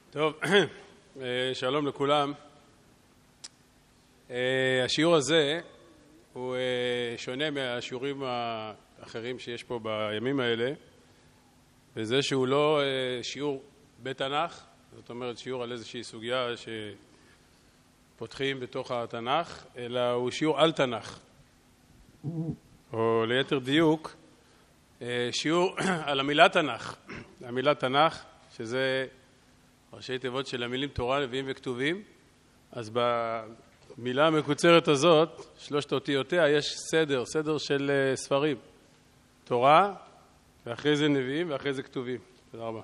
טוב, שלום לכולם. השיעור הזה הוא שונה מהשיעורים האחרים שיש פה בימים האלה, וזה שהוא לא שיעור בתנ"ך, זאת אומרת שיעור על איזושהי סוגיה שפותחים בתוך התנ"ך, אלא הוא שיעור על תנ"ך, או ליתר דיוק, שיעור על המילה תנ"ך. המילה תנ"ך, שזה ראשי תיבות של המילים תורה, נביאים וכתובים. אז במילה המקוצרת הזאת, שלושת אותיותיה, יש סדר של ספרים. תורה, ואחרי זה נביאים, ואחרי זה כתובים. תודה רבה.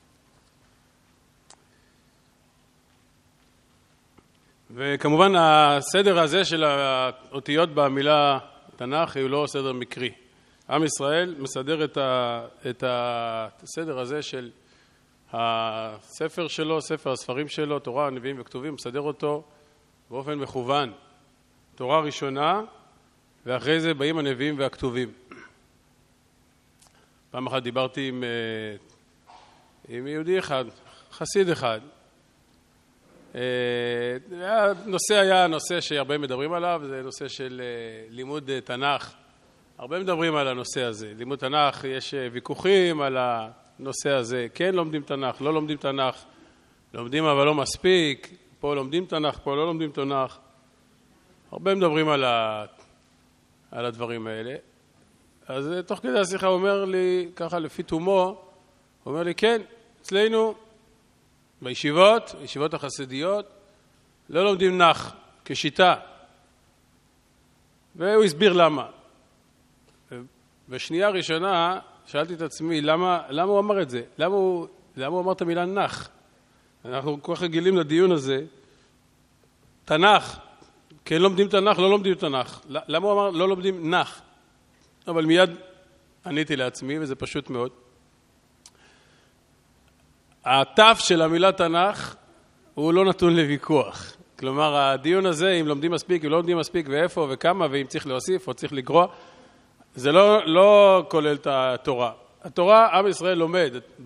וכמובן הסדר הזה של האותיות במילה תנ"ך הוא לא סדר מקרי. עם ישראל מסדר את הסדר הזה של הספר שלו, ספר הספרים שלו, תורה, נביאים וכתובים, מסדר אותו באופן מכוון. תורה ראשונה, ואחרי זה באים הנביאים והכתובים. פעם אחת דיברתי עם יהודי אחד, חסיד אחד. הנושא היה נושא שהרבה מדברים עליו, זה נושא של לימוד תנ"ך. הרבה מדברים על הנושא הזה. לימוד תנ"ך, יש ויכוחים על הנושא הזה. כן לומדים תנ"ך, לא לומדים תנ"ך. לומדים אבל לא מספיק. פה לומדים תנ"ך, פה לא לומדים תנ"ך. הרבה מדברים על הדברים האלה. אז תוך כדי השיחה הוא אומר לי, ככה לפי תומו, הוא אומר לי, כן, אצלנו בישיבות החסידיות, לא לומדים נח כשיטה. והוא הסביר למה. בשנייה הראשונה שאלתי את עצמי, למה הוא אמר את זה? למה הוא אמר את המילה נח? אנחנו כל כך רגילים לדיון הזה. תנ"ך, כן לומדים תנ"ך, לא לומדים תנ"ך. למה הוא אמר לא לומדים נח? אבל מיד עניתי לעצמי, וזה פשוט מאוד. התף של המילה תנ"ך הוא לא נתון לוויכוח. כלומר, הדיון הזה, אם לומדים מספיק, אם לא לומדים מספיק, ואיפה וכמה, ואם צריך להוסיף או צריך לגרוע, זה לא כולל את התורה. התורה, עם ישראל לומד.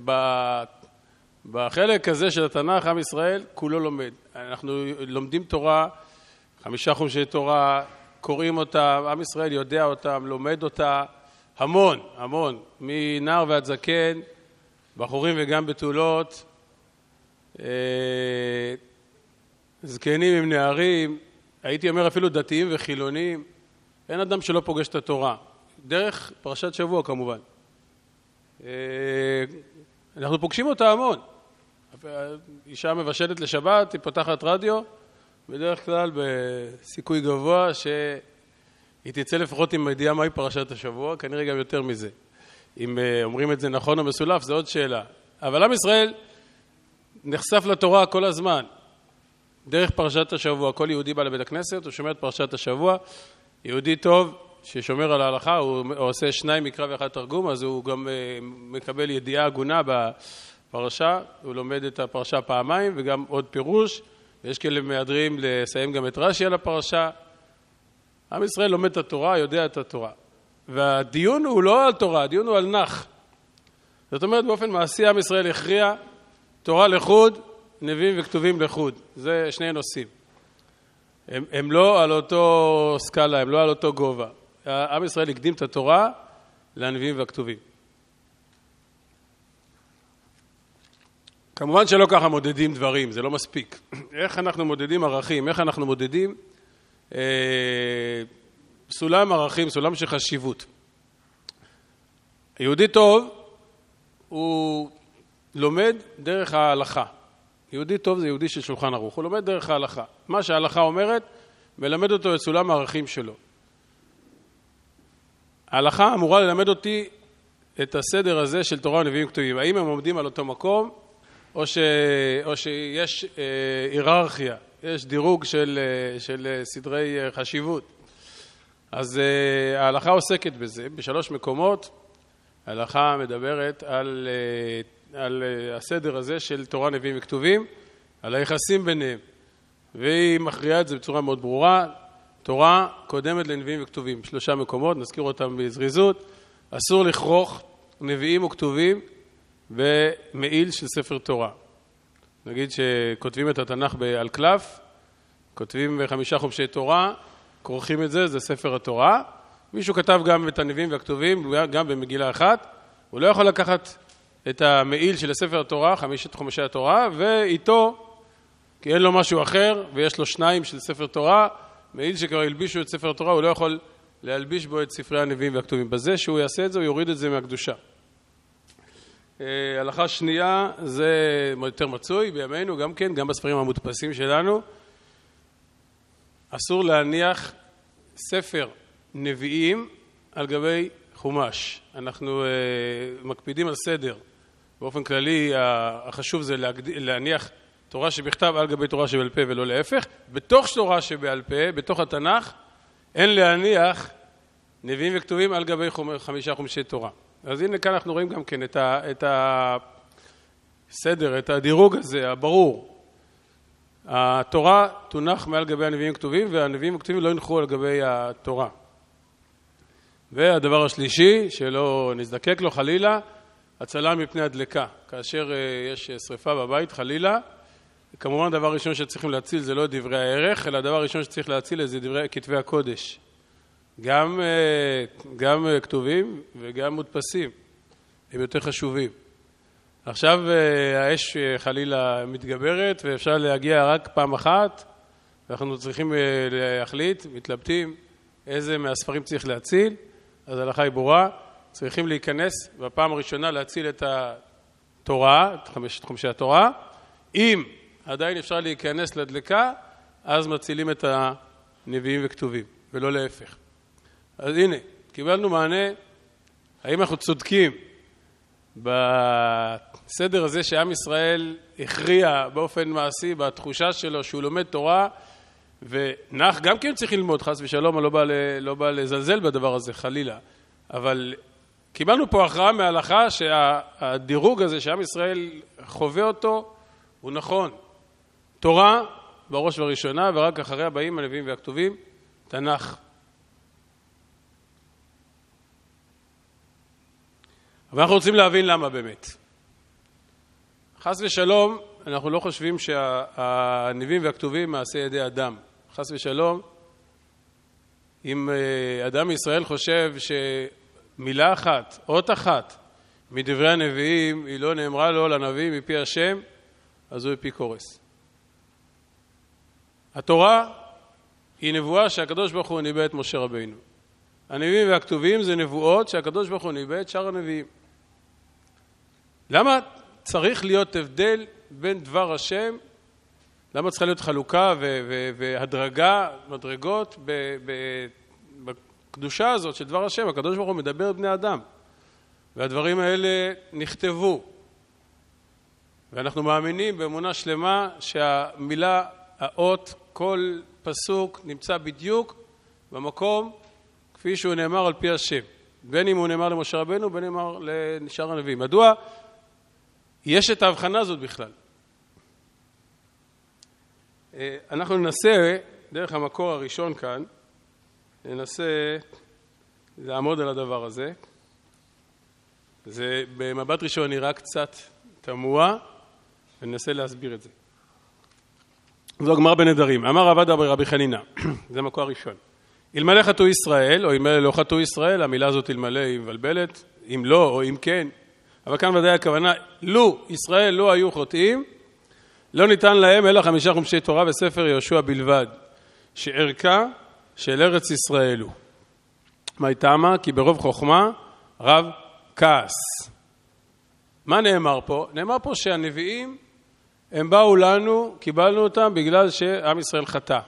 בחלק הזה של התנ"ך, עם ישראל כולו לומד. אנחנו לומדים תורה, 5 חומשי תורה, קוראים אותם, עם ישראל יודע אותם, לומד אותה המון, מנער ועד זקן, בחורים וגם בתולות, זקנים עם נערים, הייתי אומר אפילו דתיים וחילונים, אין אדם שלא פוגש את התורה. דרך פרשת שבוע כמובן. אנחנו פוגשים אותה המון. אישה מבשלת לשבת, היא פותחת רדיו, בדרך כלל בסיכוי גבוה שהיא תצא לפחות עם ידיעה מהי פרשת השבוע, כנראה גם יותר מזה. אם אומרים את זה נכון או מסולף, זה עוד שאלה. אבל עם ישראל נחשף לתורה כל הזמן. דרך פרשת השבוע, כל יהודי בא לבית הכנסת, הוא שומע את פרשת השבוע. יהודי טוב ששומר על ההלכה, הוא עושה 2 מקרא ו1 תרגום, אז הוא גם מקבל ידיעה הגונה בפרשה, הוא לומד את הפרשה פעמיים וגם עוד פירוש, ויש כאלה מהדרים לסיים גם את רש"י על הפרשה. עם ישראל לומד את התורה, יודע את התורה. והדיון הוא לא על תורה, הדיון הוא על נח. זאת אומרת, באופן מעשי עם ישראל הכריע תורה לחוד, נביאים וכתובים לחוד. זה 2 נושאים. הם לא על אותו סקאלה, הם לא על אותו גובה. עם ישראל הקדים את התורה לנביאים והכתובים. כמובן שלא ככה מודדים דברים, זה לא מספיק. איך אנחנו מודדים ערכים, איך אנחנו מודדים סולם ערכים, סולם של חשיבות. יהודי טוב הוא לומד דרך ההלכה. יהודי טוב זה יהודי של שולחן ערוך, הוא לומד דרך ההלכה. מה שההלכה אומרת, מלמד אותו את סולם הערכים שלו. ההלכה אמורה ללמד אותי את הסדר הזה של תורה ונביאים וכתובים. האם הם עומדים על אותו מקום, או שיש היררכיה, יש דירוג של סדרי חשיבות. אז ההלכה עוסקת בזה. ב3 מקומות ההלכה מדברת על הסדר הזה של תורה, נביאים וכתובים, על היחסים ביניהם. והיא מכריעה את זה בצורה מאוד ברורה. תורה קודמת לנביאים וכתובים. 3 מקומות, נזכיר אותם בזריזות. אסור לכרוך נביאים וכתובים במעיל של ספר תורה. נגיד שכותבים את התנ"ך על קלף, כותבים 5 חומשי תורה, כורכים את זה, זה ספר התורה. מישהו כתב גם את הנביאים והכתובים, גם במגילה אחת. הוא לא יכול לקחת את המעיל של ספר התורה, 5 חומשי התורה, ואיתו, כי אין לו משהו אחר, ויש לו 2 של ספר תורה, מעיל שכבר ילבישו את ספר התורה, הוא לא יכול להלביש בו את ספרי הנביאים והכתובים. בזה שהוא יעשה את זה, הוא יוריד את זה מהקדושה. הלכה שנייה, זה יותר מצוי בימינו, גם כן, גם בספרים המודפסים שלנו. אסור להניח ספר נביאים על גבי חומש. אנחנו מקפידים על סדר. באופן כללי, החשוב זה להניח תורה שבכתב על גבי תורה שבעל פה ולא להפך. בתוך תורה שבעל פה, בתוך התנ"ך, אין להניח נביאים וכתובים על גבי 5 חומשי תורה. אז הנה כאן אנחנו רואים גם כן את הסדר, את הדירוג הזה, הברור. התורה תונח מעל גבי הנביאים וכתובים, והנביאים וכתובים לא ינחו על גבי התורה. והדבר השלישי, שלא נזדקק לו חלילה, הצלה מפני הדלקה. כאשר יש שריפה בבית, חלילה, כמובן הדבר הראשון שצריכים להציל זה לא דברי הערך, אלא הדבר הראשון שצריך להציל זה דברי כתבי הקודש. גם כתובים וגם מודפסים, הם יותר חשובים. עכשיו האש חלילה מתגברת ואפשר להגיע רק פעם אחת, ואנחנו צריכים להחליט, מתלבטים איזה מהספרים צריך להציל, אז ההלכה היא ברורה, צריכים להיכנס בפעם הראשונה להציל את התורה, את 5 חומשי התורה. אם עדיין אפשר להיכנס לדלקה, אז מצילים את הנביאים וכתובים, ולא להפך. אז הנה, קיבלנו מענה, האם אנחנו צודקים בסדר הזה שעם ישראל הכריע באופן מעשי, בתחושה שלו שהוא לומד תורה, ונח גם כן צריך ללמוד, חס ושלום, לא בא לזלזל בדבר הזה, חלילה. אבל קיבלנו פה הכרעה מההלכה שהדירוג הזה שעם ישראל חווה אותו, הוא נכון. תורה בראש ובראשונה, ורק אחריה באים הנביאים והכתובים, תנ"ך. אבל אנחנו רוצים להבין למה באמת. חס ושלום, אנחנו לא חושבים שהנביאים והכתובים מעשה ידי אדם. חס ושלום, אם אדם מישראל חושב שמילה אחת, אות אחת, מדברי הנביאים, היא לא נאמרה לו לנביא מפי השם, אז הוא אפיקורס. התורה היא נבואה שהקדוש ברוך הוא ניבא את משה רבינו. הנביאים והכתובים זה נבואות שהקדוש ברוך הוא ניבא את שאר הנביאים. למה צריך להיות הבדל בין דבר השם? למה צריכה להיות חלוקה והדרגה, מדרגות בקדושה הזאת של דבר השם? הקדוש ברוך הוא מדבר בני אדם. והדברים האלה נכתבו. ואנחנו מאמינים באמונה שלמה שהמילה, האות, כל פסוק נמצא בדיוק במקום כפי שהוא נאמר על פי השם. בין אם הוא נאמר למשה רבנו, בין אם נאמר לשאר הנביאים. מדוע יש את ההבחנה הזאת בכלל? אנחנו ננסה, דרך המקור הראשון כאן, ננסה לעמוד על הדבר הזה. זה במבט ראשון נראה קצת תמוה, וננסה להסביר את זה. זו הגמרא בנדרים. אמר רבא ברבי חנינא, זה המקור הראשון. אלמלא חטאו ישראל, או אלמלא לא חטאו ישראל, המילה הזאת אלמלא היא מבלבלת, אם לא או אם כן, אבל כאן ודאי הכוונה, לו ישראל לא היו חוטאים, לא ניתן להם אלא 5 חומשי תורה וספר יהושע בלבד, שערכה של ארץ ישראל הוא. מה טעמה? כי ברוב חוכמה רב כעס. מה נאמר פה? נאמר פה שהנביאים הם באו לנו, קיבלנו אותם בגלל שעם ישראל חטא.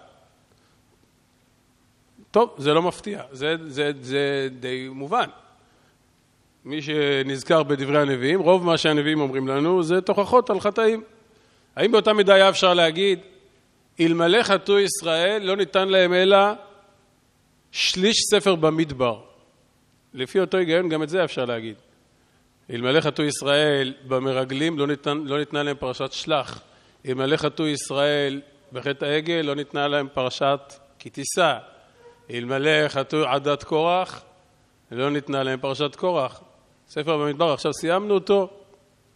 טוב, זה לא מפתיע, זה די מובן. מי שנזכר בדברי הנביאים, רוב מה שהנביאים אומרים לנו זה תוכחות על חטאים. האם באותה מידה היה אפשר להגיד, אלמלא חטאו ישראל לא ניתן להם אלא שליש ספר במדבר? לפי אותו היגיון גם את זה אפשר להגיד. אלמלא חטאו ישראל במרגלים לא ניתנה להם פרשת שלח. אלמלא חטאו ישראל בחטא העגל לא ניתנה להם פרשת כי תישא. אלמלא חטאו עדת קורח לא ניתנה להם פרשת קורח. ספר במדבר, עכשיו סיימנו אותו.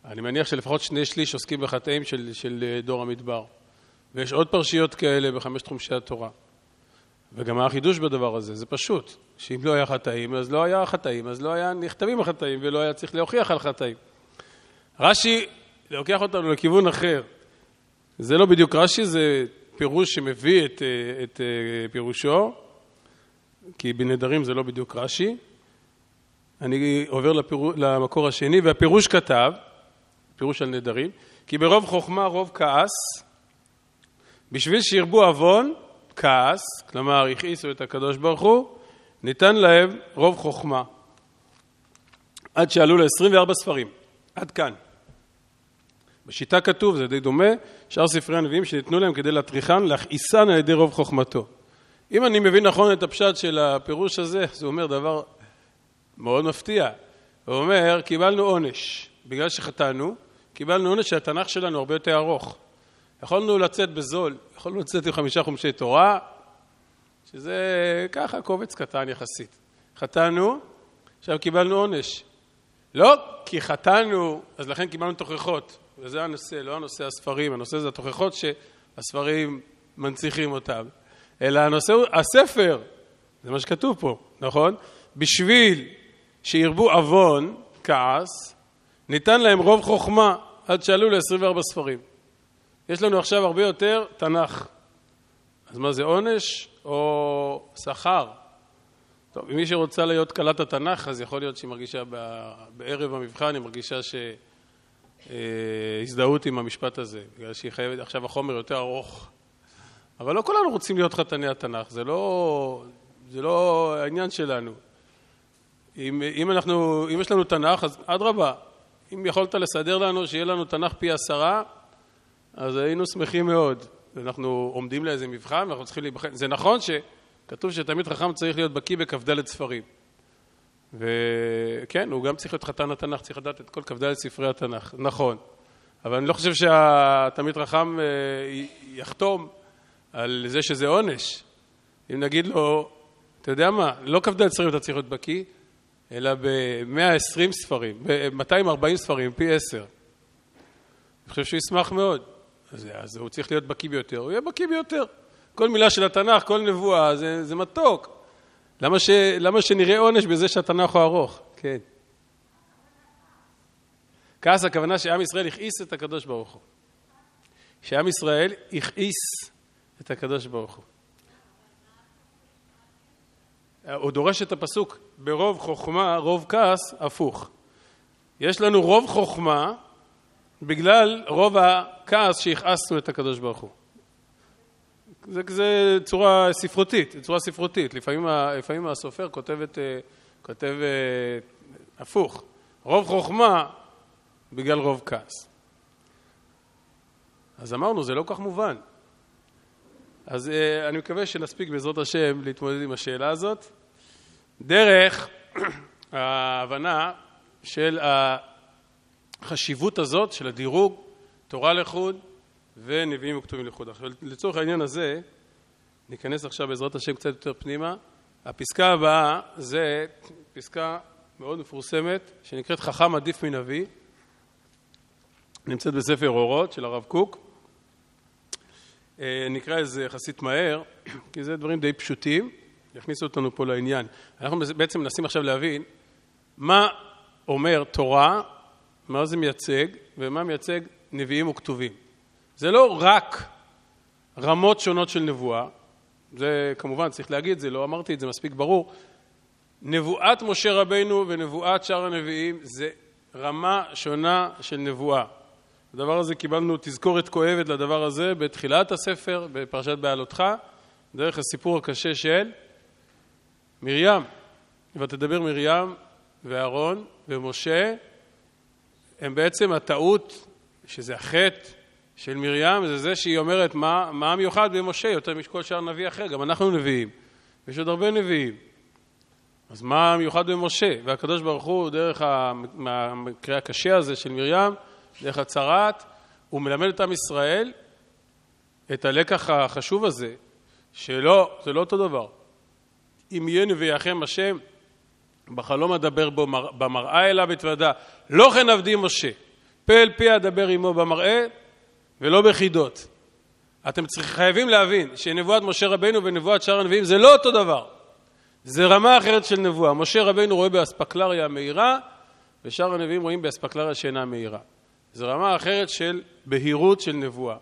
אני מניח שלפחות 2/3 עוסקים בחטאים של דור המדבר. ויש עוד פרשיות כאלה ב5 חומשי התורה. וגם החידוש בדבר הזה, זה פשוט. שאם לא היה חטאים, אז לא היה חטאים, אז לא היה נכתבים החטאים, ולא היה צריך להוכיח על חטאים. רש"י לוקח אותנו לכיוון אחר. זה לא בדיוק רש"י, זה פירוש שמביא את פירושו, כי בנדרים זה לא בדיוק רש"י. אני עובר למקור השני, והפירוש כתב, פירוש על נדרים, כי ברוב חוכמה רוב כעס, בשביל שירבו עוון, כעס, כלומר הכעיסו את הקדוש ברוך הוא, ניתן להם רוב חוכמה. עד שעלו ל24 ספרים, עד כאן. בשיטה כתוב, זה די דומה, שאר ספרי הנביאים שניתנו להם כדי להטריחן, להכעיסן על ידי רוב חוכמתו. אם אני מבין נכון את הפשט של הפירוש הזה, זה אומר דבר מאוד מפתיע. הוא אומר, קיבלנו עונש, בגלל שחטאנו, קיבלנו עונש שהתנ"ך שלנו הרבה יותר ארוך. יכולנו לצאת בזול, יכולנו לצאת עם 5 חומשי תורה, שזה ככה קובץ קטן יחסית. חטאנו, עכשיו קיבלנו עונש. לא כי חטאנו, אז לכן קיבלנו תוכחות. וזה הנושא, לא הנושא הספרים, הנושא זה התוכחות שהספרים מנציחים אותם. אלא הנושא הוא הספר, זה מה שכתוב פה, נכון? בשביל שירבו עוון, כעס, ניתן להם רוב חוכמה עד שעלו ל24 ספרים. יש לנו עכשיו הרבה יותר תנ"ך. אז מה זה עונש או שכר? טוב, אם מי שרוצה להיות קלת התנ"ך, אז יכול להיות שהיא מרגישה בערב המבחן, היא מרגישה שהזדהות עם המשפט הזה, בגלל שהיא חייבת, עכשיו החומר יותר ארוך. אבל לא כולנו רוצים להיות חתני התנ"ך, זה לא העניין שלנו. אם יש לנו תנ"ך, אז אדרבה, אם יכולת לסדר לנו שיהיה לנו תנ"ך פי 10, אז היינו שמחים מאוד. אנחנו עומדים לאיזה מבחן, ואנחנו צריכים להיבחן. זה נכון שכתוב שתמיד חכם צריך להיות בקיא בכ"ד ספרים. וכן, הוא גם צריך להיות חתן התנ"ך, צריך לדעת את כל כ"ד ספרי התנ"ך. נכון. אבל אני לא חושב שהתמיד חכם יחתום על זה שזה עונש. אם נגיד לו, אתה יודע מה, לא כ"ד ספרים אתה צריך להיות בקיא, אלא ב-120 ספרים, ב-240 ספרים, פי 10. אני חושב שהוא ישמח מאוד. אז הוא צריך להיות בקיא ביותר, הוא יהיה בקיא ביותר. כל מילה של התנ"ך, כל נבואה, זה מתוק. למה שנראה עונש בזה שהתנ"ך הוא ארוך? כן. כעס הכוונה שעם ישראל הכעיס את הקדוש ברוך הוא. שעם ישראל הכעיס את הקדוש ברוך הוא. הוא דורש את הפסוק, ברוב חוכמה, רוב כעס, הפוך. יש לנו רוב חוכמה, בגלל רוב הכעס שהכעסנו את הקדוש ברוך הוא. זה צורה ספרותית. לפעמים הסופר כותב הפוך. רוב חוכמה בגלל רוב כעס. אז אמרנו, זה לא כך מובן. אז אני מקווה שנספיק בעזרת השם להתמודד עם השאלה הזאת, דרך ההבנה של החשיבות הזאת של הדירוג, תורה לחוד ונביאים וכתובים לחוד. עכשיו, לצורך העניין הזה, ניכנס עכשיו בעזרת השם קצת יותר פנימה. הפסקה הבאה זה פסקה מאוד מפורסמת, שנקראת חכם עדיף מנביא, נמצאת בספר אורות של הרב קוק. נקרא איזה יחסית מהר, כי זה דברים די פשוטים, יכניסו אותנו פה לעניין. אנחנו בעצם מנסים עכשיו להבין מה אומר תורה, מה זה מייצג, ומה מייצג נביאים וכתובים. זה לא רק רמות שונות של נבואה, זה כמובן צריך להגיד, זה לא אמרתי את זה מספיק ברור. נבואת משה רבינו ונבואת שאר הנביאים זה רמה שונה של נבואה. הדבר הזה קיבלנו תזכורת כואבת לדבר הזה בתחילת הספר, בפרשת בעלותך, דרך הסיפור הקשה של מרים. ותדבר מרים ואהרון ומשה, הם בעצם הטעות, שזה החטא של מרים, זה שהיא אומרת מה המיוחד במשה יותר מכל שאר נביא אחר, גם אנחנו נביאים, ויש עוד הרבה נביאים. אז מה המיוחד במשה? והקדוש ברוך הוא דרך המקרה הקשה הזה של מרים, דרך הצרת, הוא מלמד את עם ישראל את הלקח החשוב הזה, שלא, זה לא אותו דבר. אם יהיה נביאכם השם, בחלום אדבר בו, במראה אליו התוודע, לא כן עבדי משה. פה אל פי אדבר עמו במראה ולא בחידות. אתם חייבים להבין שנבואת משה רבינו ונבואת שאר הנביאים זה לא אותו דבר. זה רמה אחרת של נבואה. משה רבינו רואה באספקלריה מהירה, ושאר הנביאים רואים באספקלריה שאינה מהירה. זה רמה אחרת של בהירות של נבואה.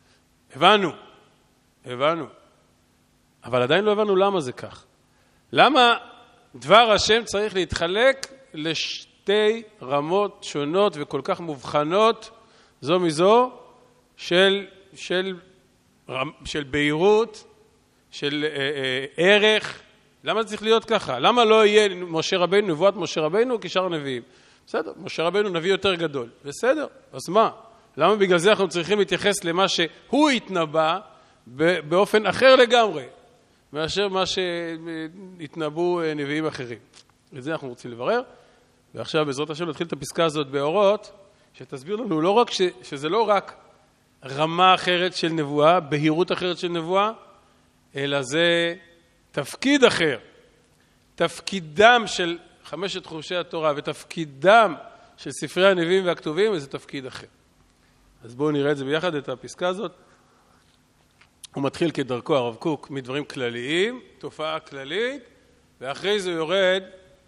הבנו. אבל עדיין לא הבנו למה זה כך. למה דבר השם צריך להתחלק לשתי רמות שונות וכל כך מובחנות זו מזו של בהירות, של ערך. למה זה צריך להיות ככה? למה לא יהיה משה רבינו, נבואת משה רבינו כשאר הנביאים? בסדר, משה רבינו נביא יותר גדול. בסדר, אז מה? למה בגלל זה אנחנו צריכים להתייחס למה שהוא התנבא באופן אחר לגמרי, מאשר מה שהתנבאו נביאים אחרים? את זה אנחנו רוצים לברר. ועכשיו בעזרת השם נתחיל את הפסקה הזאת באורות, שתסביר לנו לא רק שזה לא רק רמה אחרת של נבואה, בהירות אחרת של נבואה, אלא זה תפקיד אחר. תפקידם של חמשת חומשי התורה ותפקידם של ספרי הנביאים והכתובים, זה תפקיד אחר. אז בואו נראה את זה ביחד, את הפסקה הזאת. הוא מתחיל כדרכו הרב קוק מדברים כלליים, תופעה כללית, ואחרי זה יורד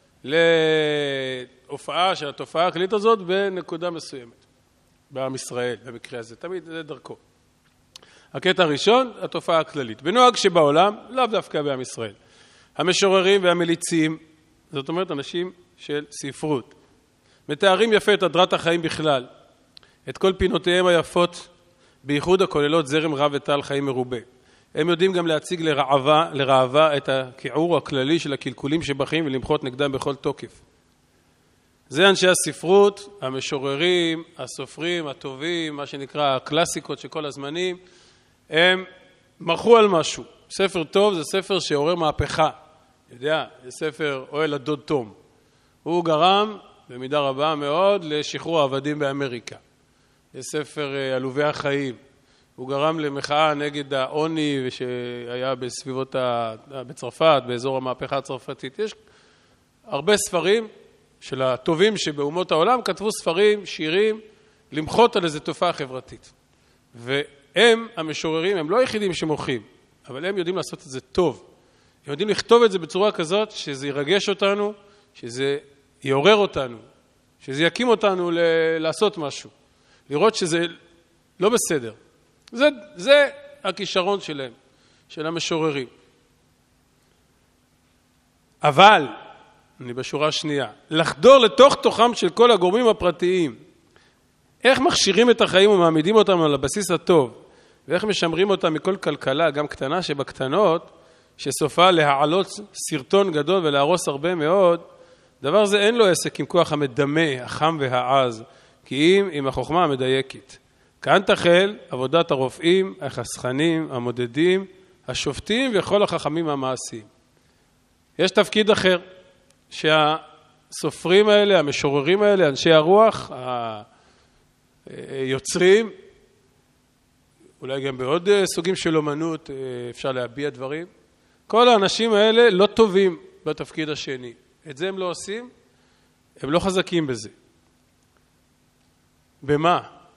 להופעה של התופעה הכללית הזאת בנקודה מסוימת. בעם ישראל, במקרה הזה. תמיד זה דרכו. הקטע הראשון, התופעה הכללית. בנוהג שבעולם, לאו דווקא בעם ישראל. המשוררים והמליצים, זאת אומרת אנשים של ספרות, מתארים יפה את הדרת החיים בכלל, את כל פינותיהם היפות, בייחוד הכוללות זרם רב וטל חיים מרובה. הם יודעים גם להציג לרעבה את הכיעור הכללי של הקלקולים שבחיים ולמחות נגדם בכל תוקף. זה אנשי הספרות, המשוררים, הסופרים, הטובים, מה שנקרא הקלאסיקות של כל הזמנים, הם מרחו על משהו. ספר טוב זה ספר שעורר מהפכה. יודע, זה ספר אוהל הדוד תום. הוא גרם במידה רבה מאוד לשחרור העבדים באמריקה. זה ספר עלובי החיים. הוא גרם למחאה נגד העוני שהיה בסביבות בצרפת, באזור המהפכה הצרפתית. יש הרבה ספרים של הטובים שבאומות העולם כתבו ספרים, שירים, למחות על איזו תופעה חברתית. והם, המשוררים, הם לא היחידים שמוחים, אבל הם יודעים לעשות את זה טוב. הם יודעים לכתוב את זה בצורה כזאת שזה ירגש אותנו, שזה יעורר אותנו, שזה יקים אותנו לעשות משהו. לראות שזה לא בסדר. זה הכישרון שלהם, של המשוררים. אבל, אני בשורה השנייה, לחדור לתוך תוכם של כל הגורמים הפרטיים. איך מכשירים את החיים ומעמידים אותם על הבסיס הטוב, ואיך משמרים אותם מכל כלכלה, גם קטנה שבקטנות, שסופה להעלות סרטון גדול ולהרוס הרבה מאוד, דבר זה אין לו עסק עם כוח המדמה, החם והעז, כי אם עם החוכמה המדייקת. כאן תחל עבודת הרופאים, החסכנים, המודדים, השופטים וכל החכמים המעשיים. יש תפקיד אחר, שהסופרים האלה, המשוררים האלה, אנשי הרוח, היוצרים, אולי גם בעוד סוגים של אומנות אפשר להביע דברים, כל האנשים האלה לא טובים בתפקיד השני. את זה הם לא עושים, הם לא חזקים בזה. במה?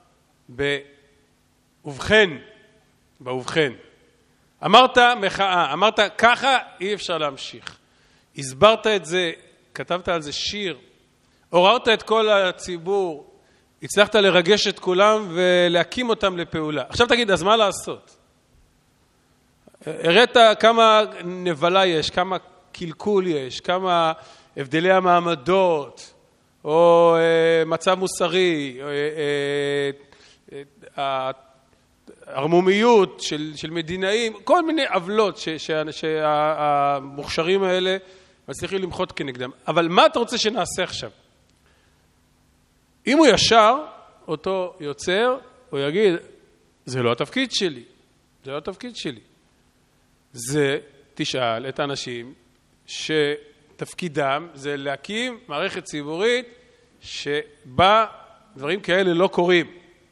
ובכן. אמרת מחאה, אמרת ככה אי אפשר להמשיך. הסברת את זה, כתבת על זה שיר, עוררת את כל הציבור, הצלחת לרגש את כולם ולהקים אותם לפעולה. עכשיו תגיד, אז מה לעשות? הראת כמה נבלה יש, כמה קלקול יש, כמה הבדלי המעמדות, או מצב מוסרי, הערמומיות של מדינאים, כל מיני עוולות שהמוכשרים האלה מצליחים למחות כנגדם. אבל מה אתה רוצה שנעשה עכשיו? אם הוא ישר, אותו יוצר, הוא יגיד, זה לא התפקיד שלי, זה לא התפקיד שלי. זה תשאל את האנשים שתפקידם זה להקים מערכת ציבורית שבה דברים כאלה לא קורים.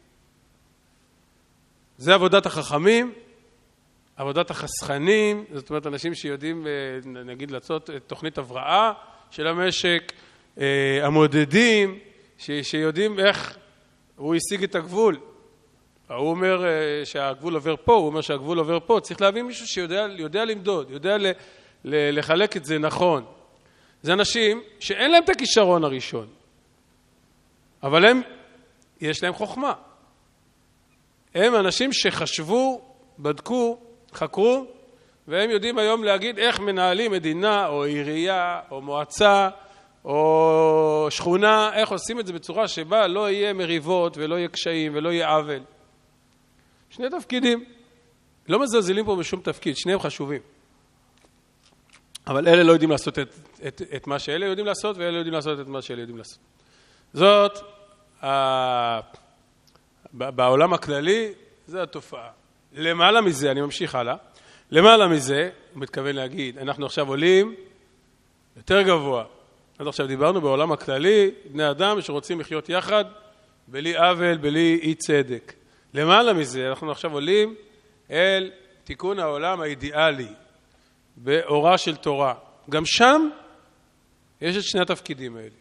זה עבודת החכמים, עבודת החסכנים, זאת אומרת אנשים שיודעים נגיד לעשות תוכנית הבראה של המשק, המודדים, שיודעים איך הוא השיג את הגבול. הוא אומר שהגבול עובר פה, הוא אומר שהגבול עובר פה. צריך להביא מישהו שיודע למדוד, יודע לחלק את זה נכון. זה אנשים שאין להם את הכישרון הראשון, אבל יש להם חוכמה. הם אנשים שחשבו, בדקו, חקרו, והם יודעים היום להגיד איך מנהלים מדינה או עירייה או מועצה או שכונה, איך עושים את זה בצורה שבה לא יהיה מריבות ולא יהיה קשיים ולא יהיה עוול. שני תפקידים. לא מזלזלים פה בשום תפקיד, שניהם חשובים. אבל אלה לא יודעים לעשות את מה שאלה יודעים לעשות, ואלה יודעים לעשות את מה שאלה יודעים לעשות. זאת, בעולם הכללי, זה התופעה. למעלה מזה, אני ממשיך הלאה, למעלה מזה, הוא מתכוון להגיד, אנחנו עכשיו עולים יותר גבוה. עד עכשיו דיברנו בעולם הכללי, בני אדם שרוצים לחיות יחד, בלי עוול, בלי אי צדק. למעלה מזה, אנחנו עכשיו עולים אל תיקון העולם האידיאלי, באורה של תורה. גם שם יש את שני התפקידים האלה.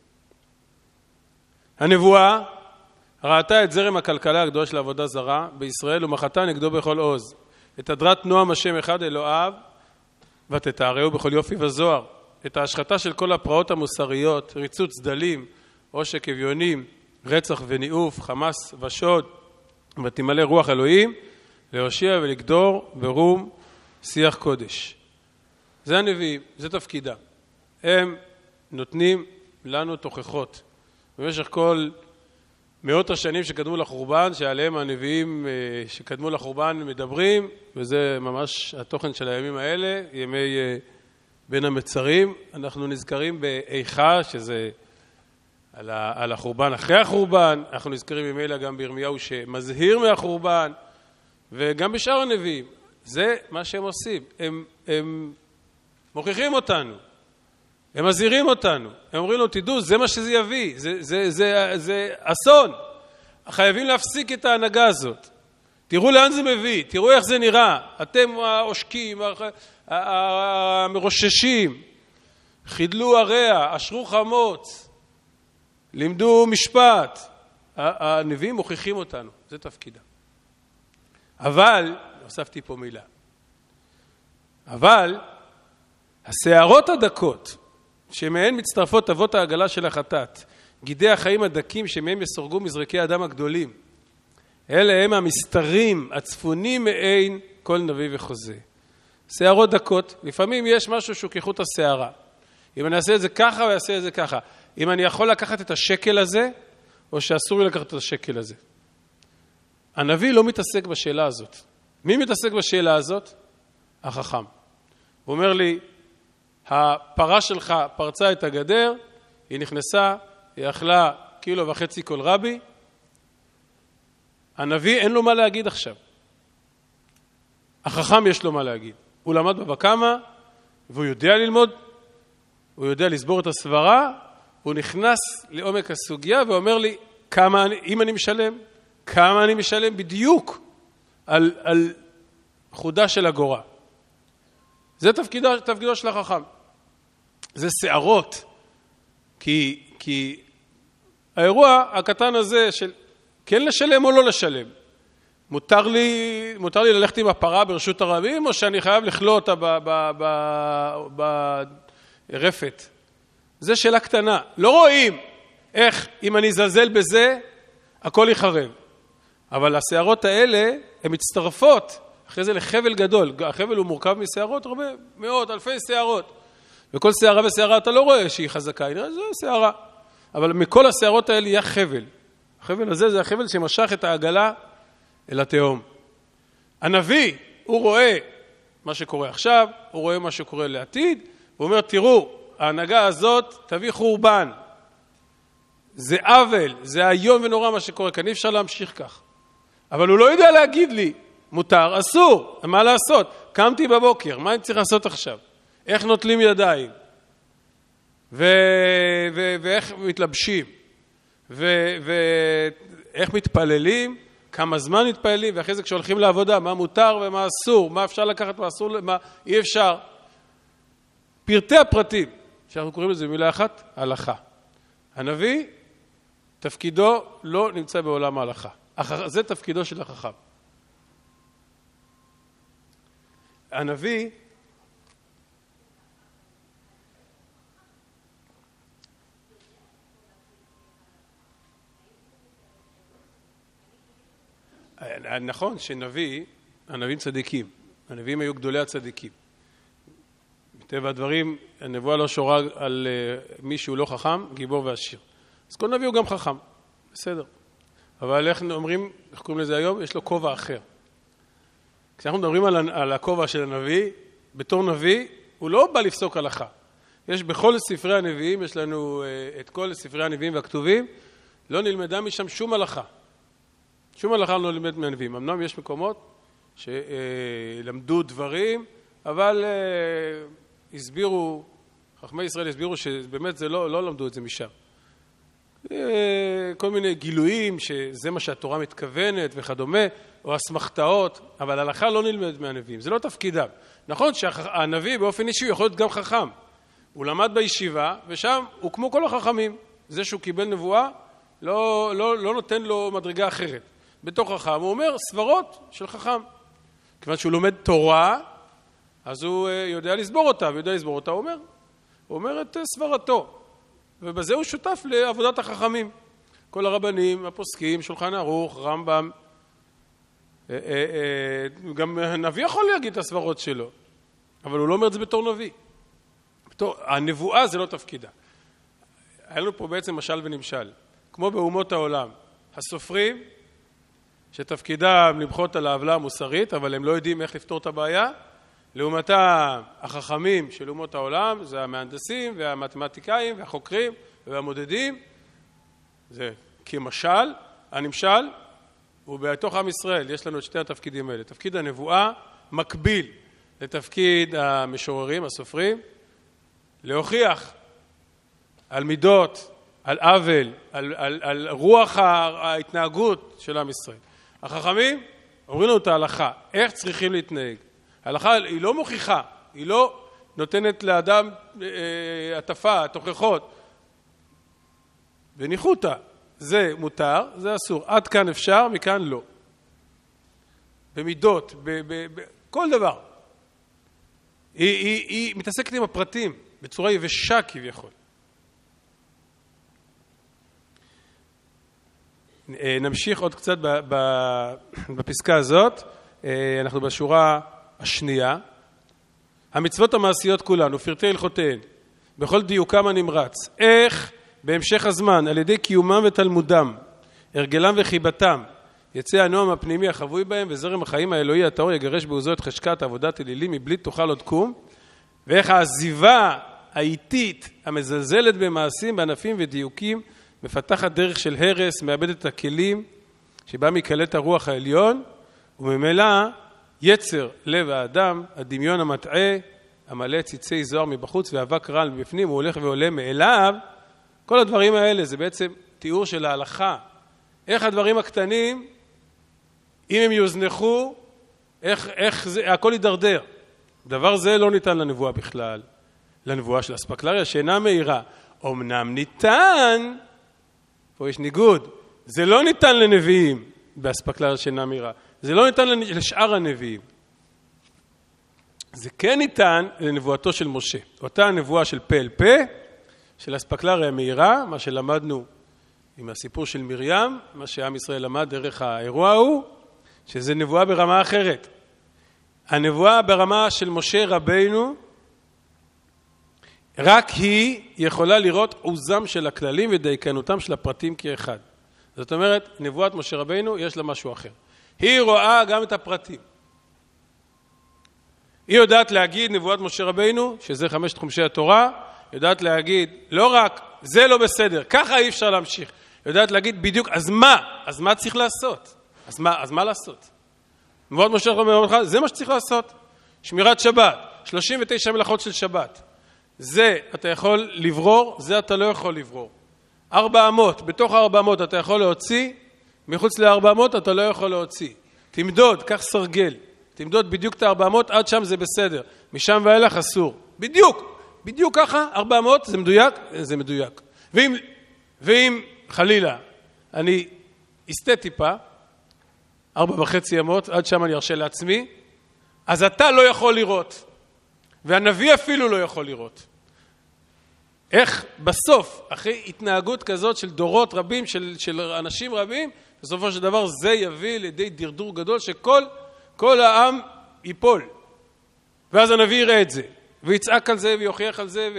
הנבואה ראתה את זרם הכלכלה הגדול של העבודה זרה בישראל ומחתה נגדו בכל עוז. את הדרת נועם השם אחד אלוהיו ותתארהו בכל יופי וזוהר. את ההשחתה של כל הפרעות המוסריות, ריצוץ דלים, עושק אביונים, רצח וניאוף, חמאס ושוד, ותמלא רוח אלוהים, להושיע ולגדור ברום שיח קודש. זה הנביאים, זה תפקידם. הם נותנים לנו תוכחות. במשך כל מאות השנים שקדמו לחורבן, שעליהם הנביאים שקדמו לחורבן מדברים, וזה ממש התוכן של הימים האלה, ימי בין המצרים. אנחנו נזכרים באיכה, שזה על החורבן אחרי החורבן. אנחנו נזכרים ממילא גם בירמיהו שמזהיר מהחורבן, וגם בשאר הנביאים. זה מה שהם עושים. הם מוכיחים אותנו. הם מזהירים אותנו. הם אומרים לו, תדעו, זה מה שזה יביא. זה אסון. חייבים להפסיק את ההנהגה הזאת. תראו לאן זה מביא. תראו איך זה נראה. אתם העושקים, המרוששים. חידלו הרע, אשרו חמוץ. לימדו משפט. הנביאים מוכיחים אותנו. זה תפקידם. אבל, הוספתי פה מילה. אבל, השערות הדקות, שמהן מצטרפות אבות העגלה של החטאת, גידי החיים הדקים שמהם יסורגו מזרקי האדם הגדולים, אלה הם המסתרים הצפונים מעין כל נביא וחוזה. שערות דקות, לפעמים יש משהו שהוא כיחות השערה. אם אני אעשה את זה ככה או אעשה את זה ככה. אם אני יכול לקחת את השקל הזה, או שאסור לי לקחת את השקל הזה. הנביא לא מתעסק בשאלה הזאת. מי מתעסק בשאלה הזאת? החכם. הוא אומר לי, הפרה שלך פרצה את הגדר, היא נכנסה, היא אכלה 1.5 קילו כל רבי. הנביא אין לו מה להגיד עכשיו. החכם יש לו מה להגיד. הוא למד בבא קמא, והוא יודע ללמוד, הוא יודע לסבור את הסברה, הוא נכנס לעומק הסוגיה ואומר לי, אם אני משלם, כמה אני משלם בדיוק על חודה של אגורה. זה תפקידו של החכם. זה שערות. כי האירוע הקטן הזה של כן לשלם או לא לשלם, מותר לי ללכת עם הפרה ברשות הרבים, או שאני חייב לכלוא אותה ברפת? זה שאלה קטנה. לא רואים איך אם אני זלזל בזה, הכל יחרב. אבל השערות האלה, הן מצטרפות אחרי זה לחבל גדול. החבל הוא מורכב משערות, הרבה, מאות, אלפי שערות. וכל שערה ושערה אתה לא רואה שהיא חזקה, זה שערה. אבל מכל השערות האלה יהיה חבל. החבל הזה זה החבל שמשך את העגלה אל התהום. הנביא, הוא רואה מה שקורה עכשיו, הוא רואה מה שקורה לעתיד, הוא אומר, תראו, ההנהגה הזאת תביא חורבן. זה עוול, זה איום ונורא מה שקורה כאן, אי אפשר להמשיך כך. אבל הוא לא יודע להגיד לי, מותר, אסור, מה לעשות? קמתי בבוקר, מה אני צריך לעשות עכשיו? איך נוטלים ידיים? ואיך מתלבשים? ואיך מתפללים? כמה זמן מתפללים? ואחרי זה כשהולכים לעבודה, מה מותר ומה אסור? מה אפשר לקחת מה אסור? מה אי אפשר? פרטי הפרטים, שאנחנו קוראים לזה במילה אחת, הלכה. הנביא תפקידו לא נמצא בעולם ההלכה. זה תפקידו של החכם. הנביא, נכון הנביאים צדיקים, הנביאים היו גדולי הצדיקים. מטבע הדברים, הנבואה לא שורה על מי שהוא לא חכם, גיבור ועשיר. אז כל נביא הוא גם חכם, בסדר. אבל איך קוראים לזה היום? יש לו כובע אחר. כשאנחנו מדברים על הכובע של הנביא, בתור נביא, הוא לא בא לפסוק הלכה. יש בכל ספרי הנביאים, יש לנו את כל ספרי הנביאים והכתובים, לא נלמדה משם שום הלכה. שום הלכה לא נלמד מהנביאים. אמנם יש מקומות שלמדו דברים, אבל חכמי ישראל הסבירו שבאמת לא למדו את זה משם. כל מיני גילויים שזה מה שהתורה מתכוונת וכדומה, או אסמכתאות, אבל הלכה לא נלמד מהנביאים, זה לא תפקידם. נכון שהנביא באופן אישי יכול להיות גם חכם. הוא למד בישיבה, ושם הוא כמו כל החכמים. זה שהוא קיבל נבואה, לא נותן לו מדרגה אחרת. בתוך חכם הוא אומר סברות של חכם. כיוון שהוא לומד תורה, אז הוא יודע לסבור אותה, הוא אומר את סברתו. ובזה הוא שותף לעבודת החכמים. כל הרבנים, הפוסקים, שולחן ערוך, רמב"ם, גם הנביא יכול להגיד את הסברות שלו, אבל הוא לא אומר את זה בתור נביא. הנבואה זה לא תפקידה. היה לנו פה בעצם משל ונמשל. כמו באומות העולם, הסופרים, שתפקידם למחות על העוולה המוסרית, אבל הם לא יודעים איך לפתור את הבעיה, לעומתם החכמים של אומות העולם, זה המהנדסים והמתמטיקאים והחוקרים והמודדים, זה כמשל, הנמשל, ובתוך עם ישראל יש לנו את שתי התפקידים האלה. תפקיד הנבואה מקביל לתפקיד המשוררים, הסופרים, להוכיח על מידות, על עוול, על רוח ההתנהגות של עם ישראל. החכמים אומרים לנו את ההלכה, איך צריכים להתנהג. ההלכה היא לא מוכיחה, היא לא נותנת לאדם עטפה, תוכחות וניחותה. זה מותר, זה אסור. עד כאן אפשר, מכאן לא. במידות, בכל דבר. היא מתעסקת עם הפרטים בצורה יבשה כביכול. נמשיך עוד קצת בפסקה הזאת. אנחנו בשורה השנייה. המצוות המעשיות כולן ופרטי הלכותיהן בכל דיוקם הנמרץ. איך בהמשך הזמן על ידי קיומם ותלמודם, הרגלם וחיבתם, יצא הנועם הפנימי החבוי בהם וזרם החיים האלוהי הטהור יגרש בעוזו את חשקת עבודת אלילים מבלי תוכל עוד קום. ואיך העזיבה האיטית המזלזלת במעשים בענפים ודיוקים מפתחת דרך של הרס, מאבדת את הכלים שבה מקלט הרוח העליון, וממילא יצר לב האדם, הדמיון המטעה, המלא ציצי זוהר מבחוץ ואבק רעל מבפנים, הוא הולך ועולה מאליו. כל הדברים האלה זה בעצם תיאור של ההלכה. איך הדברים הקטנים, אם הם יוזנחו, איך זה, הכל יידרדר. דבר זה לא ניתן לנבואה בכלל. לנבואה של אספקלריה שאינה מהירה. אמנם ניתן, פה יש ניגוד, זה לא ניתן לנביאים באספקלריה שאינה מהירה. זה לא ניתן לשאר הנביאים. זה כן ניתן לנבואתו של משה. אותה הנבואה של פה אל פה, של אספקלריה המהירה, מה שלמדנו עם הסיפור של מרים, מה שעם ישראל למד דרך האירוע הוא, שזה נבואה ברמה אחרת. הנבואה ברמה של משה רבינו, רק היא יכולה לראות עוזם של הכללים ודייקנותם של הפרטים כאחד. זאת אומרת, נבואת משה רבינו יש לה משהו אחר. היא רואה גם את הפרטים. היא יודעת להגיד נבואת משה רבינו, שזה 5 חומשי התורה, יודעת להגיד לא רק זה לא בסדר, ככה אי אפשר להמשיך. יודעת להגיד בדיוק, אז מה צריך לעשות? אז מה לעשות? נבואת משה רבינו, זה מה שצריך לעשות. שמירת שבת, 39 מלאכות של שבת. זה אתה יכול לברור, זה אתה לא יכול לברור. 400, בתוך 400 אתה יכול להוציא, מחוץ ל400 אתה לא יכול להוציא. תמדוד, כך סרגל. תמדוד בדיוק את 400, עד שם זה בסדר. משם ואילך אסור. בדיוק ככה, 400 זה מדויק, זה מדויק. ואם חלילה אני אסתה טיפה, 4.5 ימות, עד שם אני ארשה לעצמי, אז אתה לא יכול לראות, והנביא אפילו לא יכול לראות. איך בסוף, אחרי התנהגות כזאת של דורות רבים, של אנשים רבים, בסופו של דבר זה יביא לידי דרדור גדול שכל העם ייפול. ואז הנביא יראה את זה, ויצעק על זה ויוכיח על זה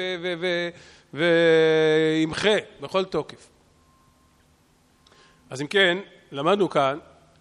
וימחה בכל תוקף. אז אם כן, למדנו כאן,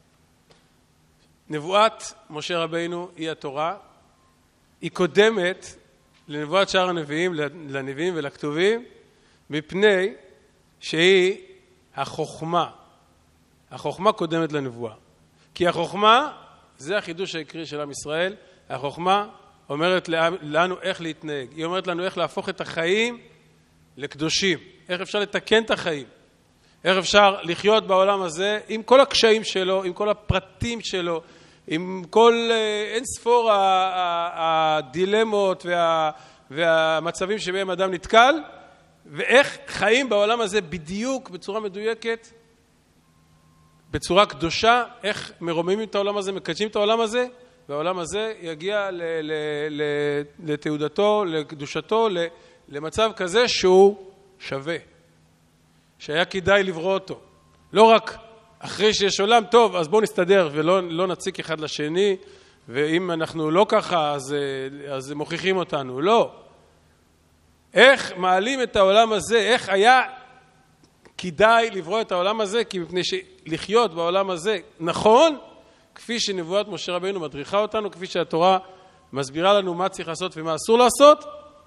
נבואת משה רבינו היא התורה, היא קודמת לנבואת שאר הנביאים, לנביאים ולכתובים, מפני שהיא החוכמה. החוכמה קודמת לנבואה. כי החוכמה, זה החידוש העיקרי של עם ישראל, החוכמה אומרת לנו איך להתנהג. היא אומרת לנו איך להפוך את החיים לקדושים. איך אפשר לתקן את החיים. איך אפשר לחיות בעולם הזה עם כל הקשיים שלו, עם כל הפרטים שלו, עם כל אין ספור הדילמות והמצבים שבהם אדם נתקל, ואיך חיים בעולם הזה בדיוק בצורה מדויקת, בצורה קדושה, איך מרוממים את העולם הזה, מקדשים את העולם הזה, והעולם הזה יגיע לתעודתו, לקדושתו, למצב כזה שהוא שווה, שהיה כדאי לברוא אותו. לא רק אחרי שיש עולם טוב, אז בואו נסתדר ולא נציק אחד לשני, ואם אנחנו לא ככה, אז מוכיחים אותנו. לא. איך מעלים את העולם הזה, איך היה כדאי לברוא את העולם הזה, כי מפני שלחיות בעולם הזה נכון, כפי שנבואת משה רבינו מדריכה אותנו, כפי שהתורה מסבירה לנו מה צריך לעשות ומה אסור לעשות,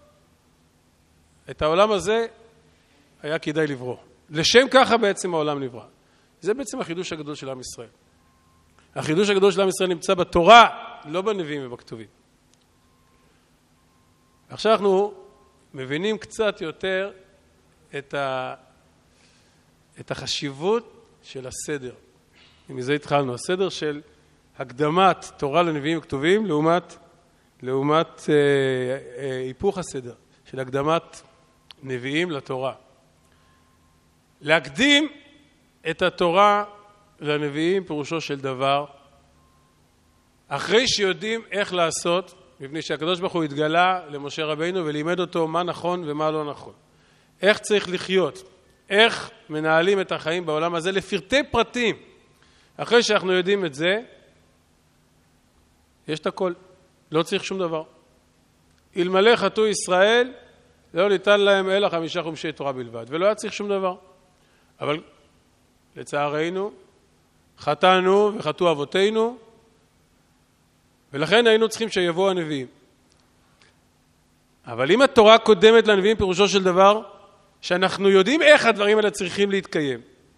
את העולם הזה היה כדאי לברוא. לשם ככה בעצם העולם נברא. זה בעצם החידוש הגדול של עם ישראל. החידוש הגדול של עם ישראל נמצא בתורה, לא בנביאים ובכתובים. עכשיו אנחנו מבינים קצת יותר את החשיבות של הסדר. מזה התחלנו, הסדר של הקדמת תורה לנביאים וכתובים לעומת היפוך הסדר של הקדמת נביאים לתורה. להקדים את התורה לנביאים פירושו של דבר, אחרי שיודעים איך לעשות, מפני שהקדוש ברוך הוא התגלה למשה רבינו ולימד אותו מה נכון ומה לא נכון. איך צריך לחיות, איך מנהלים את החיים בעולם הזה לפרטי פרטים. אחרי שאנחנו יודעים את זה, יש את הכל, לא צריך שום דבר. אלמלא חטאו ישראל, לא ניתן להם אלא 5 חומשי תורה בלבד, ולא היה צריך שום דבר. אבל לצערנו, חטאנו וחטאו אבותינו, ולכן היינו צריכים שיבואו הנביאים. אבל אם התורה קודמת לנביאים, פירושו של דבר, שאנחנו יודעים איך הדברים האלה צריכים להתקיים.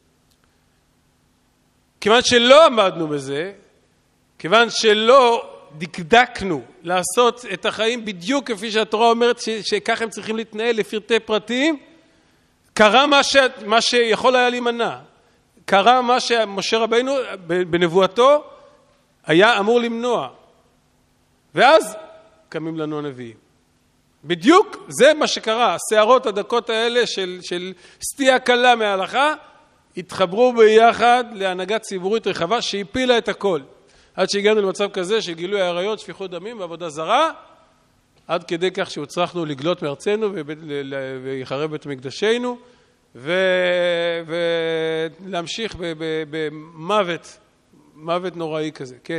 כיוון שלא עמדנו בזה, כיוון שלא דקדקנו לעשות את החיים בדיוק כפי שהתורה אומרת שכך הם צריכים להתנהל לפרטי פרטים, קרה מה שיכול היה להימנע. קרה מה שמשה רבינו בנבואתו היה אמור למנוע. ואז קמים לנו הנביאים. בדיוק זה מה שקרה. השערות הדקות האלה של סטייה קלה מההלכה התחברו ביחד להנהגה ציבורית רחבה שהפילה את הכל. עד שהגענו למצב כזה של גילוי עריות, שפיכות דמים ועבודה זרה, עד כדי כך שהוצרכנו לגלות מארצנו ויחרב בית מקדשנו, ולהמשיך במוות נוראי כזה. כן.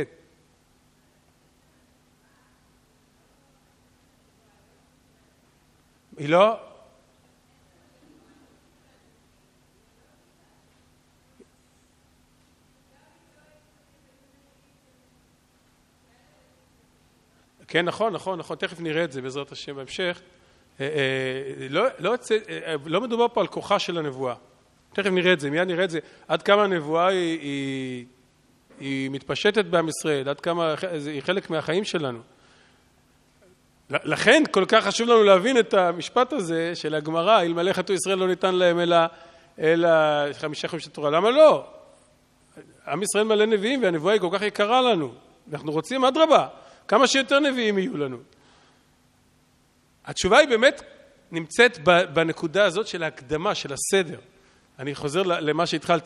היא לא? כן, נכון, תכף נראה את זה בעזרת השם בהמשך. לא מדובר פה על כוחה של הנבואה. תכף נראה את זה, מיד נראה את זה. עד כמה הנבואה היא מתפשטת בעם ישראל, עד כמה היא חלק מהחיים שלנו. לכן כל כך חשוב לנו להבין את המשפט הזה של הגמרא, אלמלא חטאו ישראל לא ניתן להם אלא 5 חומשי תורה. למה לא? עם ישראל מלא נביאים והנבואה היא כל כך יקרה לנו. אנחנו רוצים אדרבה, כמה שיותר נביאים יהיו לנו. התשובה היא באמת נמצאת בנקודה הזאת של ההקדמה, של הסדר. אני חוזר למה שהתחלתי.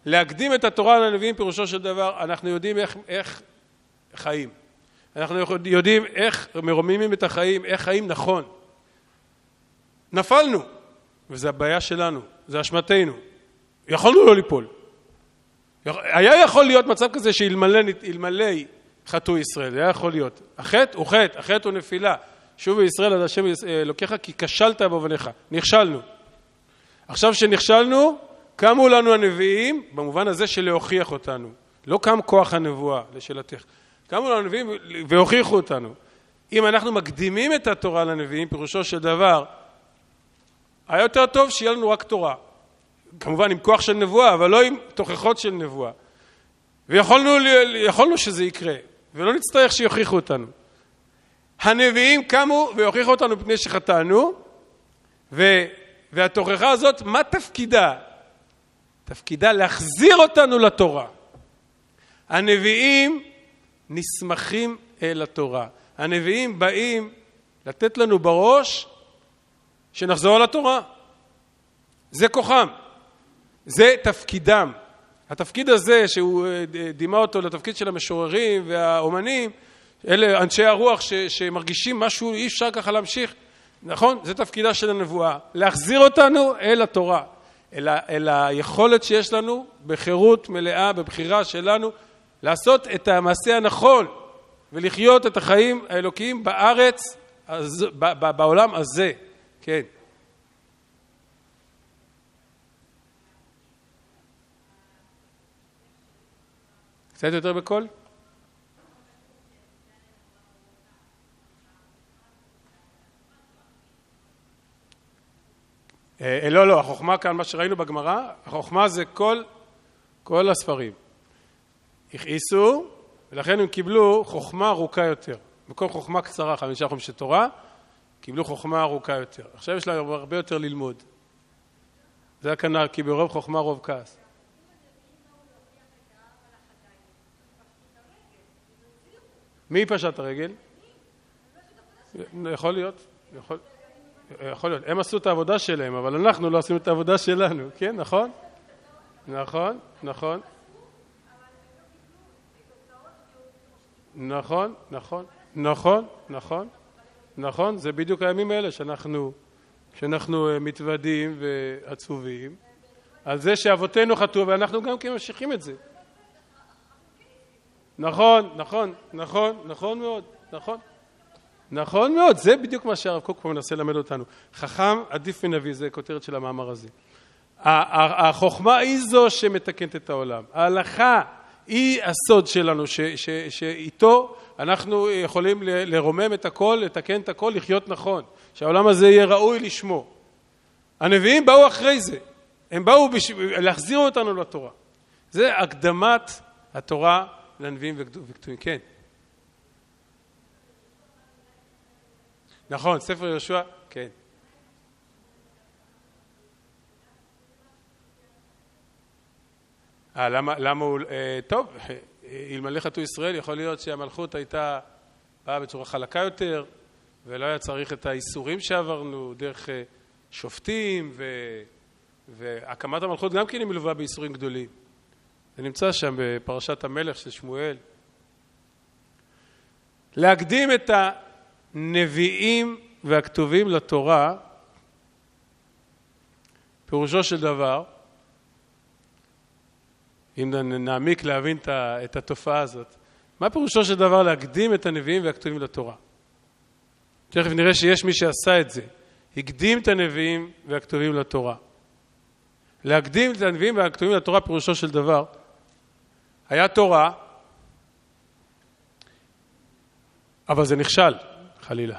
להקדים את התורה לנביאים פירושו של דבר, אנחנו יודעים איך חיים. אנחנו יודעים איך מרוממים את החיים, איך חיים נכון. נפלנו, וזה הבעיה שלנו, זה אשמתנו. יכולנו לא ליפול. היה יכול להיות מצב כזה שאלמלא חטאו ישראל, היה יכול להיות. החטא הוא חטא, החטא הוא נפילה. שוב ישראל עד השם אלוקיך כי כשלת בעוונך. נכשלנו. עכשיו שנכשלנו, קמו לנו הנביאים, במובן הזה של להוכיח אותנו. לא קם כוח הנבואה, לשאלתך. קמו לנו הנביאים והוכיחו אותנו. אם אנחנו מקדימים את התורה לנביאים, פירושו של דבר, היה יותר טוב שיהיה לנו רק כמובן עם כוח של נבואה, אבל לא עם תוכחות של נבואה. ויכולנו שזה יקרה, ולא נצטרך שיוכיחו אותנו. הנביאים קמו והוכיחו אותנו פני שחטאנו, והתוכחה הזאת, מה תפקידה? תפקידה להחזיר אותנו לתורה. הנביאים נסמכים אל התורה. הנביאים באים לתת לנו בראש שנחזור על התורה. זה כוחם. זה תפקידם. התפקיד הזה שהוא דימה אותו לתפקיד של המשוררים והאומנים, אלה אנשי הרוח שמרגישים משהו, אי אפשר ככה להמשיך. נכון? זה תפקידה של הנבואה. להחזיר אותנו אל התורה. אל היכולת שיש לנו בחירות מלאה, בבחירה שלנו, לעשות את המעשה הנכון ולחיות את החיים האלוקיים בארץ, בעולם הזה. כן. קצת יותר בקול? לא, החוכמה כאן, מה שראינו בגמרא, החוכמה זה כל הספרים. הכעיסו, ולכן הם קיבלו חוכמה ארוכה יותר. בכל חוכמה קצרה, 5 חומשי תורה, קיבלו חוכמה ארוכה יותר. עכשיו יש להם הרבה יותר ללמוד. זה הכנ"ל, כי ברוב חוכמה רוב כעס. מי פשט הרגל? יכול להיות. יכול להיות. הם עשו את העבודה שלהם, אבל אנחנו לא עשינו את העבודה שלנו. כן, נכון? נכון, נכון. נכון, נכון, נכון, נכון, נכון, זה בדיוק הימים האלה שאנחנו מתוודים ועצובים על זה שאבותינו חטאו ואנחנו גם כן ממשיכים את זה. נכון, נכון, נכון, נכון מאוד, נכון. נכון מאוד, זה בדיוק מה שהרב קוק פה מנסה ללמד אותנו. חכם עדיף מנביא, זה כותרת של המאמר הזה. החוכמה היא זו שמתקנת את העולם. ההלכה היא הסוד שלנו, שאיתו אנחנו יכולים לרומם את הכל, לתקן את הכל, לחיות נכון. שהעולם הזה יהיה ראוי לשמו. הנביאים באו אחרי זה. הם באו להחזיר אותנו לתורה. זה הקדמת התורה לנביאים וכתובים. כן. נכון, ספר יהושע, כן. למה הוא... טוב, אלמלא חטאו ישראל, יכול להיות שהמלכות הייתה באה בצורה חלקה יותר, ולא היה צריך את האיסורים שעברנו דרך שופטים, והקמת המלכות גם כן היא מלווה באיסורים גדולים. זה נמצא שם בפרשת המלך של שמואל. להקדים את הנביאים והכתובים לתורה, פירושו של דבר, אם נעמיק להבין את התופעה הזאת, מה פירושו של דבר להקדים את הנביאים והכתובים לתורה? תכף נראה שיש מי שעשה את זה, הקדים את הנביאים והכתובים לתורה. להקדים את הנביאים והכתובים לתורה פירושו של דבר, היה תורה, אבל זה נכשל, חלילה.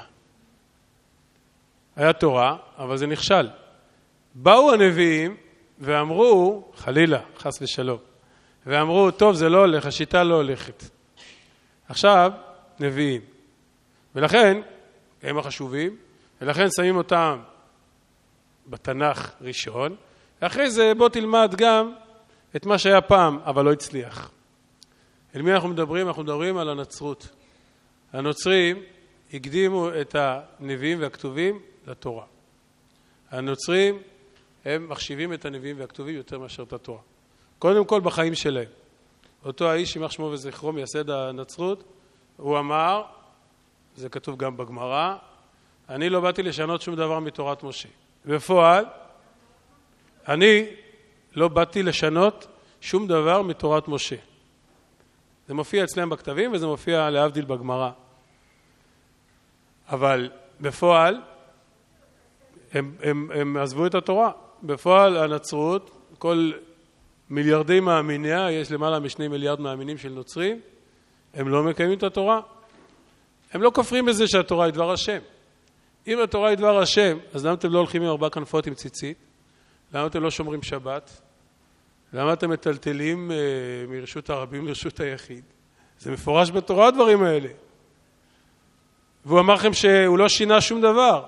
היה תורה, אבל זה נכשל. באו הנביאים ואמרו, חלילה, חס ושלום, ואמרו, טוב, זה לא הולך, השיטה לא הולכת. עכשיו, נביאים. ולכן, הם החשובים, ולכן שמים אותם בתנ"ך ראשון, ואחרי זה בוא תלמד גם את מה שהיה פעם, אבל לא הצליח. אל מי אנחנו מדברים? אנחנו מדברים על הנצרות. הנוצרים הקדימו את הנביאים והכתובים לתורה. הנוצרים הם מחשיבים את הנביאים והכתובים יותר מאשר את התורה. קודם כל בחיים שלהם. אותו האיש, יימח שמו וזכרו, מייסד הנצרות, הוא אמר, זה כתוב גם בגמרא, אני לא באתי לשנות שום דבר מתורת משה. בפועל, אני לא באתי לשנות שום דבר מתורת משה. זה מופיע אצלם בכתבים וזה מופיע להבדיל בגמרא. אבל בפועל, הם עזבו את התורה. בפועל הנצרות, כל מיליארדי מאמיניה, יש למעלה מ2 מיליארד מאמינים של נוצרים, הם לא מקיימים את התורה. הם לא כופרים בזה שהתורה היא דבר השם. אם התורה היא דבר השם, אז למה אתם לא הולכים עם 4 כנפות עם ציצית? למה אתם לא שומרים שבת? למה אתם מטלטלים מרשות הרבים לרשות היחיד? זה מפורש בתורה הדברים האלה. והוא אמר לכם שהוא לא שינה שום דבר.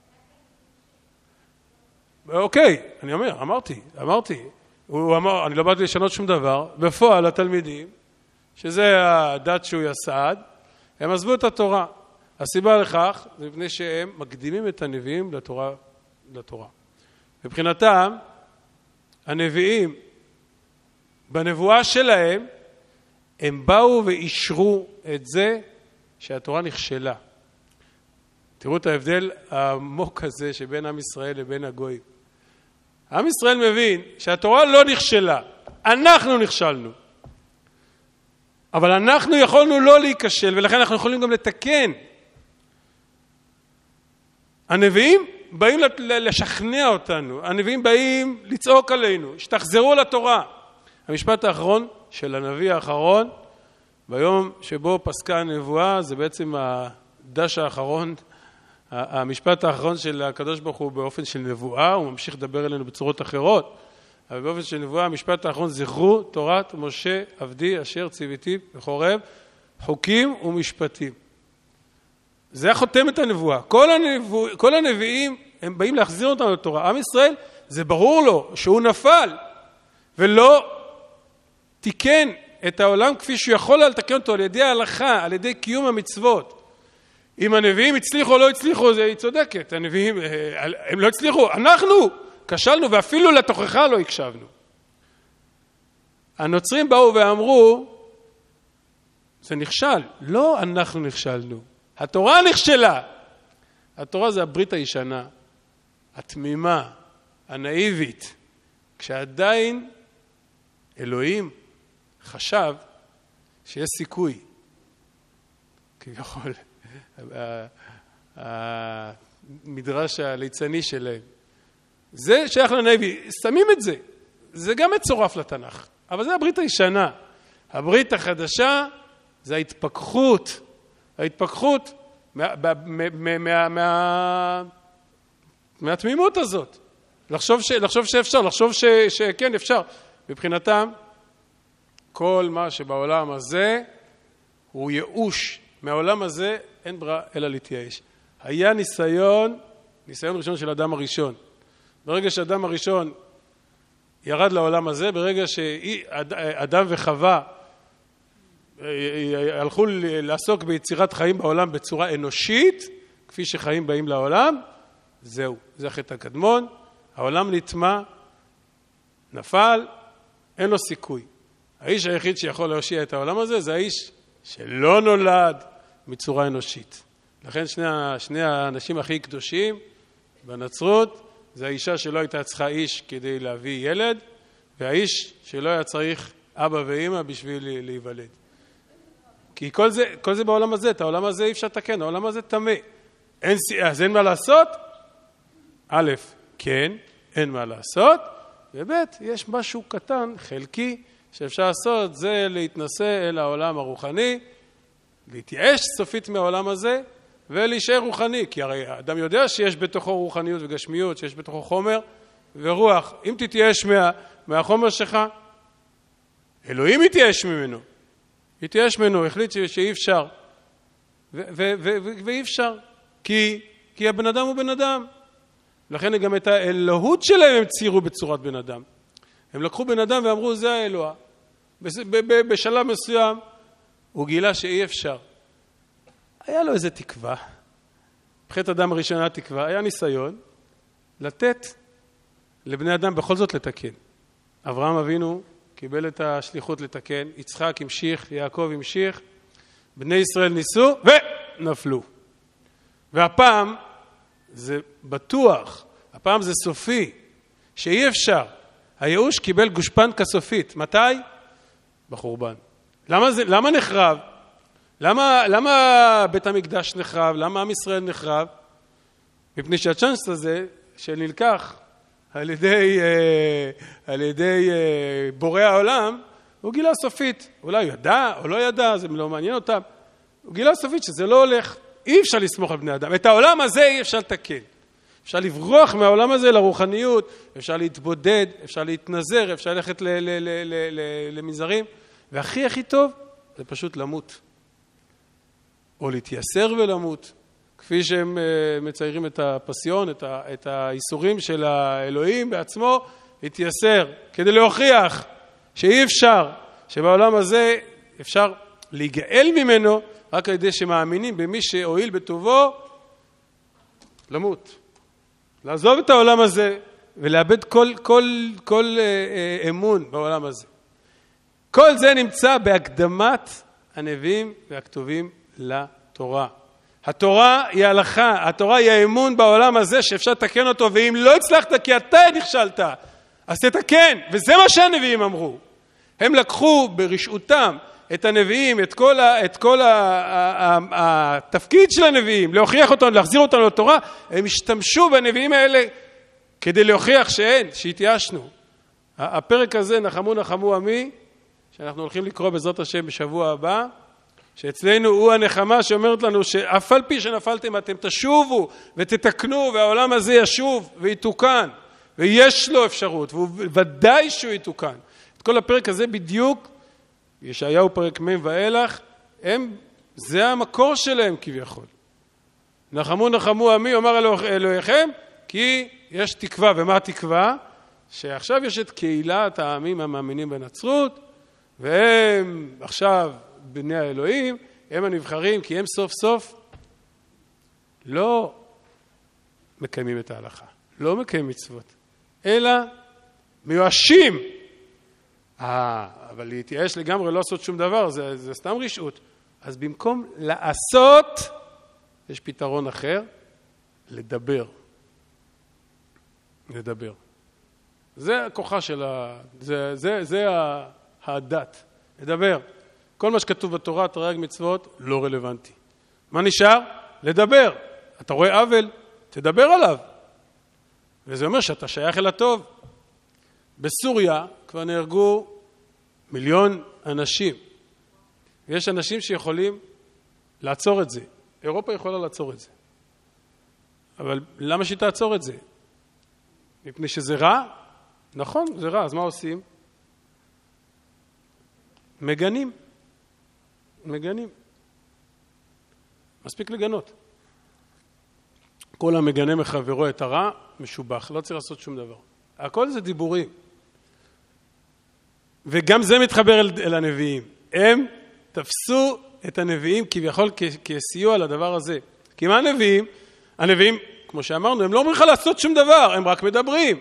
אוקיי, אני אמרתי. הוא אמר, אני לא באתי לשנות שום דבר. בפועל התלמידים, שזה הדת שהוא יסד, הם עזבו את התורה. הסיבה לכך זה מפני שהם מקדימים את הנביאים לתורה. מבחינתם, הנביאים, בנבואה שלהם, הם באו ואישרו את זה שהתורה נכשלה. תראו את ההבדל העמוק הזה שבין עם ישראל לבין הגויים. עם ישראל מבין שהתורה לא נכשלה, אנחנו נכשלנו. אבל אנחנו יכולנו לא להיכשל, ולכן אנחנו יכולים גם לתקן. הנביאים באים לשכנע אותנו, הנביאים באים לצעוק עלינו, שתחזרו לתורה. המשפט האחרון של הנביא האחרון, ביום שבו פסקה הנבואה, זה בעצם הדש האחרון, המשפט האחרון של הקדוש ברוך הוא באופן של נבואה, הוא ממשיך לדבר אלינו בצורות אחרות, אבל באופן של נבואה, המשפט האחרון, זכרו תורת משה עבדי אשר ציוויתי בחורב, חוקים ומשפטים. זה החותם את הנבואה. כל הנביאים הם באים להחזיר אותנו לתורה. עם ישראל, זה ברור לו שהוא נפל ולא תיקן את העולם כפי שהוא יכול לתקן אותו על ידי ההלכה, על ידי קיום המצוות. אם הנביאים הצליחו או לא הצליחו, זה צודקת. הנביאים, הם לא הצליחו. אנחנו כשלנו ואפילו לתוכחה לא הקשבנו. הנוצרים באו ואמרו, זה נכשל. לא אנחנו נכשלנו. התורה נכשלה. התורה זה הברית הישנה, התמימה, הנאיבית. כשעדיין אלוהים חשב שיש סיכוי. כביכול, המדרש הליצני שלהם. זה שייך לנאיבי. שמים את זה. זה גם מצורף לתנ"ך. אבל זה הברית הישנה. הברית החדשה זה ההתפכחות. ההתפכחות מהתמימות הזאת. לחשוב שאפשר, לחשוב שכן אפשר. מבחינתם, כל מה שבעולם הזה הוא ייאוש. מהעולם הזה אין ברירה אלא להתייאש. היה ניסיון ראשון של אדם הראשון. ברגע שאדם הראשון ירד לעולם הזה, ברגע שאדם וחווה הלכו לעסוק ביצירת חיים בעולם בצורה אנושית, כפי שחיים באים לעולם, זהו, זה החטא הקדמון, העולם נטמע, נפל, אין לו סיכוי. האיש היחיד שיכול להושיע את העולם הזה, זה האיש שלא נולד מצורה אנושית. לכן שני האנשים הכי קדושים בנצרות, זה האישה שלא הייתה צריכה איש כדי להביא ילד, והאיש שלא היה צריך אבא ואמא בשביל להיוולד. כי כל זה בעולם הזה, את העולם הזה אי אפשר לתקן, העולם הזה טמא. אז אין מה לעשות? א', כן, אין מה לעשות, וב', יש משהו קטן, חלקי, שאפשר לעשות, זה להתנסה אל העולם הרוחני, להתייאש סופית מהעולם הזה, ולהישאר רוחני, כי הרי האדם יודע שיש בתוכו רוחניות וגשמיות, שיש בתוכו חומר ורוח. אם תתייאש מהחומר שלך, אלוהים יתייאש ממנו. יתייאש ממנו, החליט שאי אפשר. ואי אפשר, כי הבן אדם הוא בן אדם. לכן גם את האלוהות שלהם הם ציירו בצורת בן אדם. הם לקחו בן אדם ואמרו, זה האלוה. בשלב מסוים, הוא גילה שאי אפשר. היה לו איזה תקווה. בחטא אדם הראשונה תקווה. היה ניסיון לתת לבני אדם בכל זאת לתקן. אברהם אבינו קיבל את השליחות לתקן, יצחק המשיך, יעקב המשיך, בני ישראל ניסו ונפלו. והפעם זה בטוח, הפעם זה סופי, שאי אפשר. הייאוש קיבל גושפנקה סופית. מתי? בחורבן. למה נחרב? למה בית המקדש נחרב? למה עם ישראל נחרב? מפני שהצ'אנס הזה שנלקח על ידי בורא העולם, הוא גילה סופית. אולי הוא ידע או לא ידע, זה לא מעניין אותם. הוא גילה סופית שזה לא הולך. אי אפשר לסמוך על בני אדם. את העולם הזה אי אפשר לתקן. אפשר לברוח מהעולם הזה לרוחניות, אפשר להתבודד, אפשר להתנזר, אפשר ללכת למזרים. והכי טוב זה פשוט למות. או להתייסר ולמות. כפי שהם מציירים את הפסיון, את האיסורים של האלוהים בעצמו, להתייסר, כדי להוכיח שאי אפשר, שבעולם הזה אפשר להיגאל ממנו, רק על ידי שמאמינים במי שהועיל בטובו, למות. לעזוב את העולם הזה, ולאבד כל אמון בעולם הזה. כל זה נמצא בהקדמת הנביאים והכתובים לתורה. התורה היא ההלכה, התורה היא האמון בעולם הזה שאפשר לתקן אותו, ואם לא הצלחת כי אתה נכשלת, אז תתקן, וזה מה שהנביאים אמרו. הם לקחו ברשעותם את הנביאים, את כל התפקיד של הנביאים, להוכיח אותם, להחזיר אותם לתורה, הם השתמשו בנביאים האלה כדי להוכיח שהתייאשנו. הפרק הזה, נחמו נחמו עמי, שאנחנו הולכים לקרוא בעזרת השם בשבוע הבא, שאצלנו הוא הנחמה שאומרת לנו שאף על פי שנפלתם אתם תשובו ותתקנו, והעולם הזה ישוב ויתוקן, ויש לו אפשרות, וודאי שהוא יתוקן. את כל הפרק הזה בדיוק, ישעיהו פרק מ' ואילך, זה המקור שלהם כביכול. נחמו נחמו עמי, אומר אלוהיכם, כי יש תקווה. ומה התקווה? שעכשיו יש את קהילת העמים המאמינים בנצרות, והם עכשיו בני האלוהים, הם הנבחרים, כי הם סוף סוף לא מקיימים את ההלכה, לא מקיימים מצוות, אלא מיואשים. אבל להתייאש לגמרי, לא לעשות שום דבר, זה סתם רשעות. אז במקום לעשות, יש פתרון אחר, לדבר. לדבר. זה הכוחה של זה הדת. לדבר. כל מה שכתוב בתורה, תרי"ג מצוות, לא רלוונטי. מה נשאר? לדבר. אתה רואה עוול, תדבר עליו. וזה אומר שאתה שייך אל הטוב. בסוריה כבר נהרגו 1,000,000 אנשים. ויש אנשים שיכולים לעצור את זה. אירופה יכולה לעצור את זה. אבל למה שהיא תעצור את זה? מפני שזה רע? נכון, זה רע. אז מה עושים? מגנים. מגנים. מספיק לגנות. כל המגנה מחברו את הרע, משובח. לא צריך לעשות שום דבר. הכל זה דיבורים. וגם זה מתחבר אל הנביאים. הם תפסו את הנביאים כביכול כסיוע לדבר הזה. כי מה הנביאים? הנביאים, כמו שאמרנו, הם לא אומרים לך לעשות שום דבר, הם רק מדברים.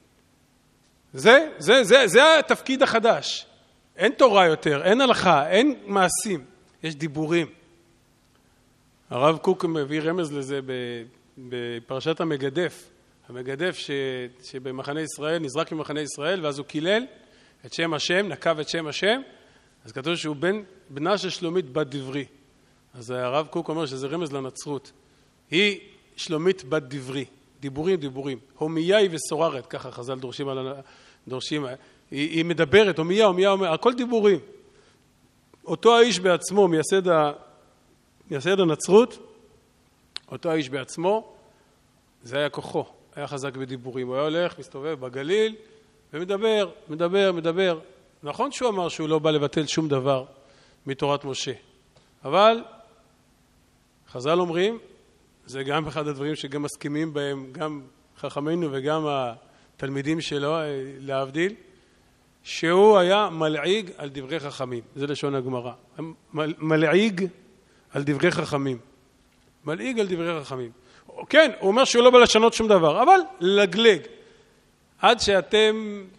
זה התפקיד החדש. אין תורה יותר, אין הלכה, אין מעשים, יש דיבורים. הרב קוק מביא רמז לזה בפרשת המגדף. המגדף שבמחנה ישראל, נזרק ממחנה ישראל, ואז הוא קילל את שם השם, נקב את שם השם, אז כתוב שהוא בנה של שלומית בת דברי. אז הרב קוק אומר שזה רמז לנצרות. היא שלומית בת דברי, דיבורים. הומיה היא וסוררת, ככה חז"ל דורשים. היא מדברת, הומיה, הכל דיבורים. אותו האיש בעצמו, מייסד הנצרות, אותו האיש בעצמו, זה היה כוחו, היה חזק בדיבורים. הוא היה הולך, מסתובב בגליל, ומדבר. נכון שהוא אמר שהוא לא בא לבטל שום דבר מתורת משה. אבל חז"ל אומרים, זה גם אחד הדברים שגם מסכימים בהם, גם חכמינו וגם התלמידים שלו, להבדיל, שהוא היה מלעיג על דברי חכמים. זה לשון הגמרא. מלעיג על דברי חכמים. מלעיג על דברי חכמים. כן, הוא אומר שהוא לא בא לשנות שום דבר, אבל לגלג. עד שאתם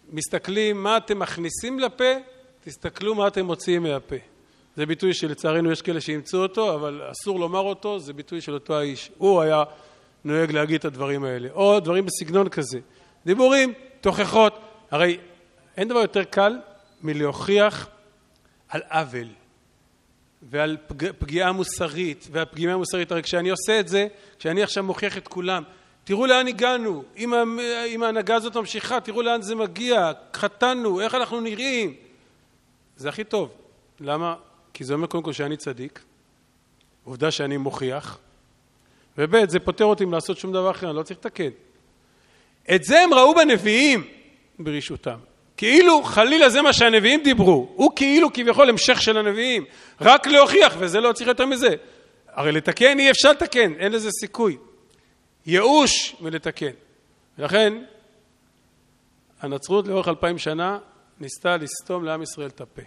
מסתכלים מה אתם מכניסים לפה, תסתכלו מה אתם מוציאים מהפה. זה ביטוי שלצערנו יש כאלה שימצאו אותו, אבל אסור לומר אותו, זה ביטוי של אותו האיש. הוא היה נוהג להגיד את הדברים האלה. או דברים בסגנון כזה. דיבורים, תוכחות. הרי אין דבר יותר קל מלהוכיח על עוול ועל פגיעה מוסרית. והפגיעה מוסרית, הרי כשאני עושה את זה, כשאני עכשיו מוכיח את כולם, תראו לאן הגענו, אם ההנהגה הזאת ממשיכה, תראו לאן זה מגיע, חתנו, איך אנחנו נראים. זה הכי טוב. למה? כי זה אומר קודם כל שאני צדיק, עובדה שאני מוכיח, וב' זה פותר אותי לעשות שום דבר אחר, אני לא צריך לתקן. את זה הם ראו בנביאים בראשותם. כאילו חלילה זה מה שהנביאים דיברו, הוא כאילו כביכול המשך של הנביאים, רק להוכיח, וזה לא צריך יותר מזה. הרי לתקן אי אפשר לתקן, אין לזה סיכוי. ייאוש מלתקן. ולכן הנצרות לאורך 2000 שנה ניסתה לסתום לעם ישראל את הפה.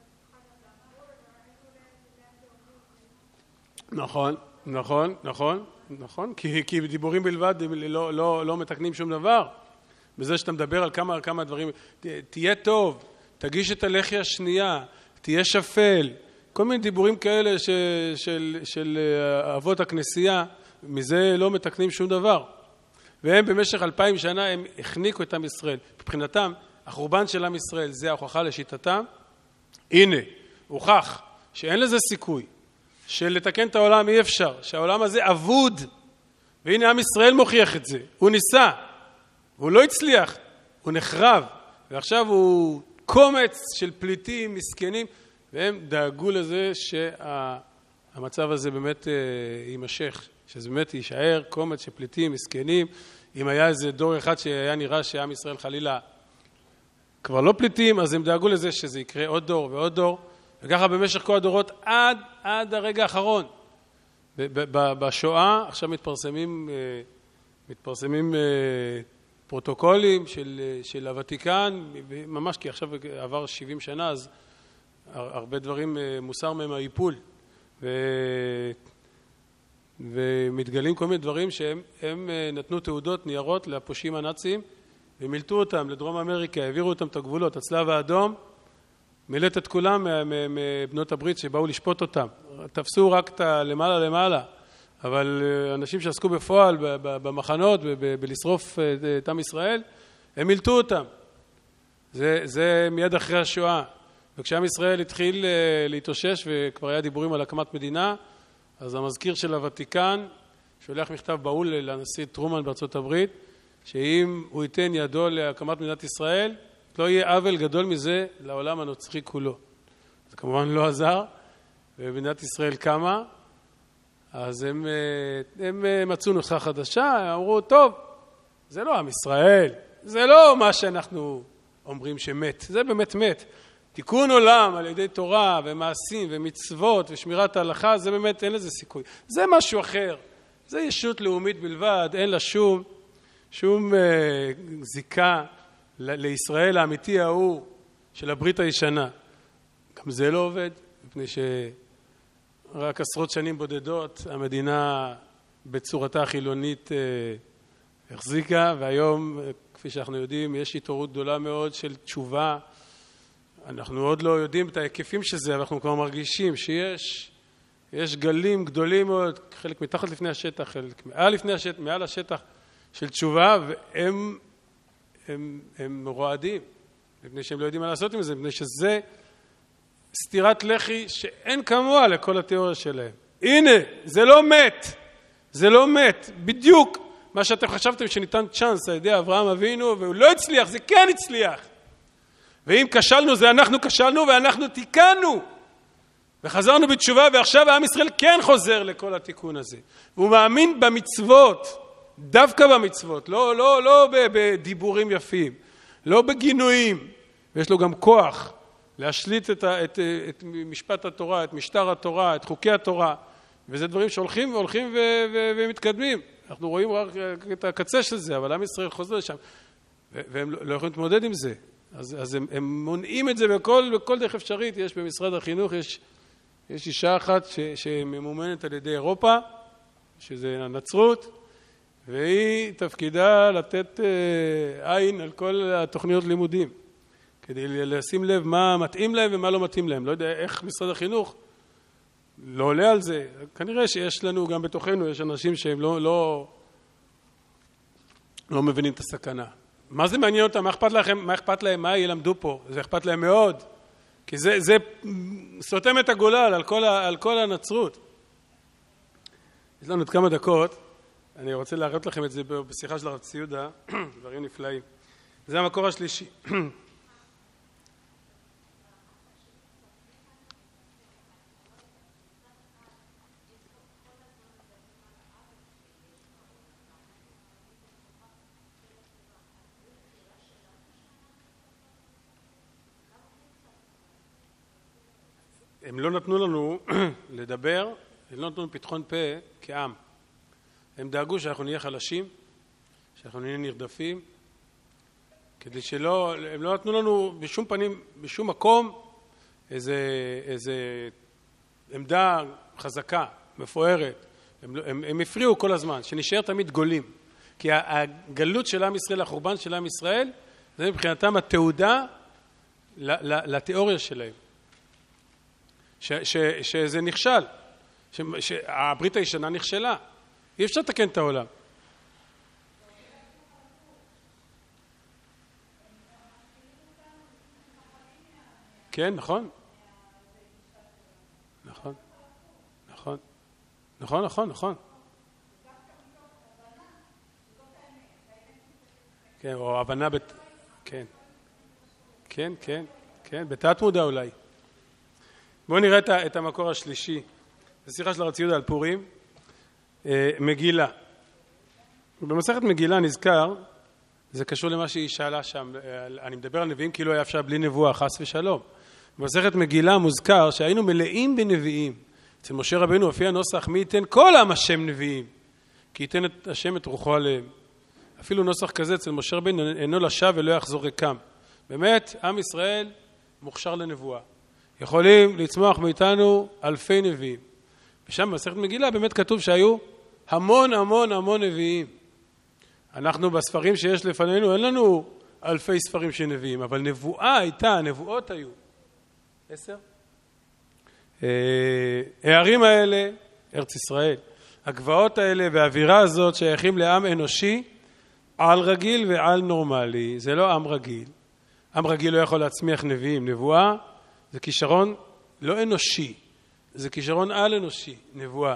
נכון, כי דיבורים בלבד לא מתקנים שום דבר. בזה שאתה מדבר על כמה דברים, תהיה טוב, תגיש את הלחי השנייה, תהיה שפל, כל מיני דיבורים כאלה של אבות הכנסייה, מזה לא מתקנים שום דבר. והם במשך 2000 שנה הם הכניקו את עם ישראל. מבחינתם, החורבן של עם ישראל זה ההוכחה לשיטתם. הנה, הוכח שאין לזה סיכוי. שלתקן את העולם אי אפשר, שהעולם הזה אבוד, והנה עם ישראל מוכיח את זה, הוא ניסה, והוא לא הצליח, הוא נחרב, ועכשיו הוא קומץ של פליטים, מסכנים, והם דאגו לזה שהמצב הזה באמת יימשך, שזה באמת יישאר קומץ של פליטים, מסכנים, אם היה איזה דור אחד שהיה נראה שעם ישראל חלילה כבר לא פליטים, אז הם דאגו לזה שזה יקרה עוד דור ועוד דור, וככה במשך כל הדורות עד הרגע האחרון. בשואה עכשיו מתפרסמים פרוטוקולים של הוותיקן, ממש כי עכשיו עבר 70 שנה, אז הרבה דברים מוסר מהם האיפול. ומתגלים כל מיני דברים שהם נתנו תעודות ניירות לפושעים הנאצים, ומילתו אותם לדרום אמריקה, העבירו אותם את הגבולות, הצלב האדום, מילאת את כולם מבנות הברית שבאו לשפוט אותם. תפסו רק את למעלה, אבל אנשים שעסקו בפועל במחנות, בלשרוף את עם ישראל, הם מילתו אותם. זה מיד אחרי השואה. וכשעם ישראל התחיל להתאושש וכבר היה דיבורים על הקמת מדינה, אז המזכיר של הוותיקן שולח מכתב בהול לנשיא טרומן בארצות הברית, שאם הוא ייתן ידו להקמת מדינת ישראל, לא יהיה עוול גדול מזה לעולם הנוצרי כולו. זה כמובן לא עזר, ומדינת ישראל קמה, אז הם מצאו נוסחה חדשה, אמרו, טוב, זה לא עם ישראל, זה לא מה שאנחנו אומרים שמת, זה באמת מת. תיקון עולם על ידי תורה ומעשים ומצוות ושמירת ההלכה, זה באמת אין לזה סיכוי. זה משהו אחר, זה ישות לאומית בלבד, אין לה שום זיקה לישראל האמיתי ההוא של הברית הישנה. גם זה לא עובד, מפני שרק עשרות שנים בודדות המדינה בצורתה החילונית החזיקה, והיום, כפי שאנחנו יודעים, יש התעוררות גדולה מאוד של תשובה. אנחנו עוד לא יודעים את ההיקפים של זה, אבל אנחנו כבר מרגישים שיש גלים גדולים מאוד, חלק מתחת לפני השטח, חלק מעל השטח של תשובה, והם רועדים, מפני שהם לא יודעים מה לעשות עם זה, מפני שזה סתירת לחי שאין כמוה לכל התיאוריה שלהם. הנה, זה לא מת, בדיוק מה שאתם חשבתם שניתן צ'אנס על ידי אברהם אבינו, והוא לא הצליח, זה כן הצליח. ואם כשלנו, זה אנחנו כשלנו ואנחנו תיקנו. וחזרנו בתשובה, ועכשיו העם ישראל כן חוזר לכל התיקון הזה. והוא מאמין במצוות, דווקא במצוות, לא בדיבורים יפים, לא בגינויים. ויש לו גם כוח להשליט את משפט התורה, את משטר התורה, את חוקי התורה. וזה דברים שהולכים ומתקדמים. אנחנו רואים רק את הקצה של זה, אבל עם ישראל חוזר לשם. והם לא יכולים להתמודד עם זה. אז הם מונעים את זה בכל דרך אפשרית. יש במשרד החינוך, יש אישה אחת שממומנת על ידי אירופה, שזה הנצרות, והיא תפקידה לתת עין על כל התוכניות לימודים, כדי לשים לב מה מתאים להם ומה לא מתאים להם. לא יודע איך משרד החינוך לא עולה על זה. כנראה שיש לנו גם בתוכנו, יש אנשים שהם לא מבינים את הסכנה. מה זה מעניין אותם? מה אכפת לכם? מה אכפת להם? מה ילמדו פה? זה אכפת להם מאוד. כי זה סותם את הגולל על כל הנצרות. יש לנו עוד כמה דקות. אני רוצה להראות לכם את זה בשיחה של הרב צבי יהודה, דברים נפלאים. זה המקור השלישי. הם לא נתנו לנו לדבר, הם לא נתנו לנו פתחון פה כעם. הם דאגו שאנחנו נהיה חלשים, שאנחנו נהיה נרדפים, כדי הם לא נתנו לנו בשום פנים, בשום מקום, איזה עמדה חזקה, מפוארת. הם הפריעו כל הזמן, שנשאר תמיד גולים. כי הגלות של עם ישראל, החורבן של עם ישראל, זה מבחינתם התעודה לתיאוריה שלהם. שזה נכשל, שהברית הישנה נכשלה. אי אפשר לתקן את העולם. כן, נכון. נכון. נכון. נכון, נכון, נכון. כן, או הבנה כן. כן, כן, כן, בתת מודע אולי. בואו נראה את המקור השלישי. זה שיחה של הרב צבי יהודה על פורים. מגילה. במסכת מגילה נזכר, זה קשור למה שהיא שאלה שם, אני מדבר על נביאים כאילו היה אפשר בלי נבואה, חס ושלום. במסכת מגילה מוזכר שהיינו מלאים בנביאים. אצל משה רבנו הופיע נוסח, מי ייתן כל עם השם נביאים, כי ייתן את השם את רוחו עליהם. אפילו נוסח כזה אצל משה רבנו אינו לשב ולא יחזור ריקם. באמת, עם ישראל מוכשר לנבואה. יכולים לצמוח מאיתנו אלפי נביאים. ושם במסכת מגילה באמת כתוב שהיו המון המון המון נביאים. אנחנו בספרים שיש לפנינו, אין לנו אלפי ספרים של נביאים, אבל נבואה הייתה, נבואות היו. 10? הערים האלה, ארץ ישראל, הגבעות האלה והאווירה הזאת שייכים לעם אנושי, על רגיל ועל נורמלי. זה לא עם רגיל. עם רגיל לא יכול להצמיח נביאים. נבואה זה כישרון לא אנושי, זה כישרון על אנושי, נבואה.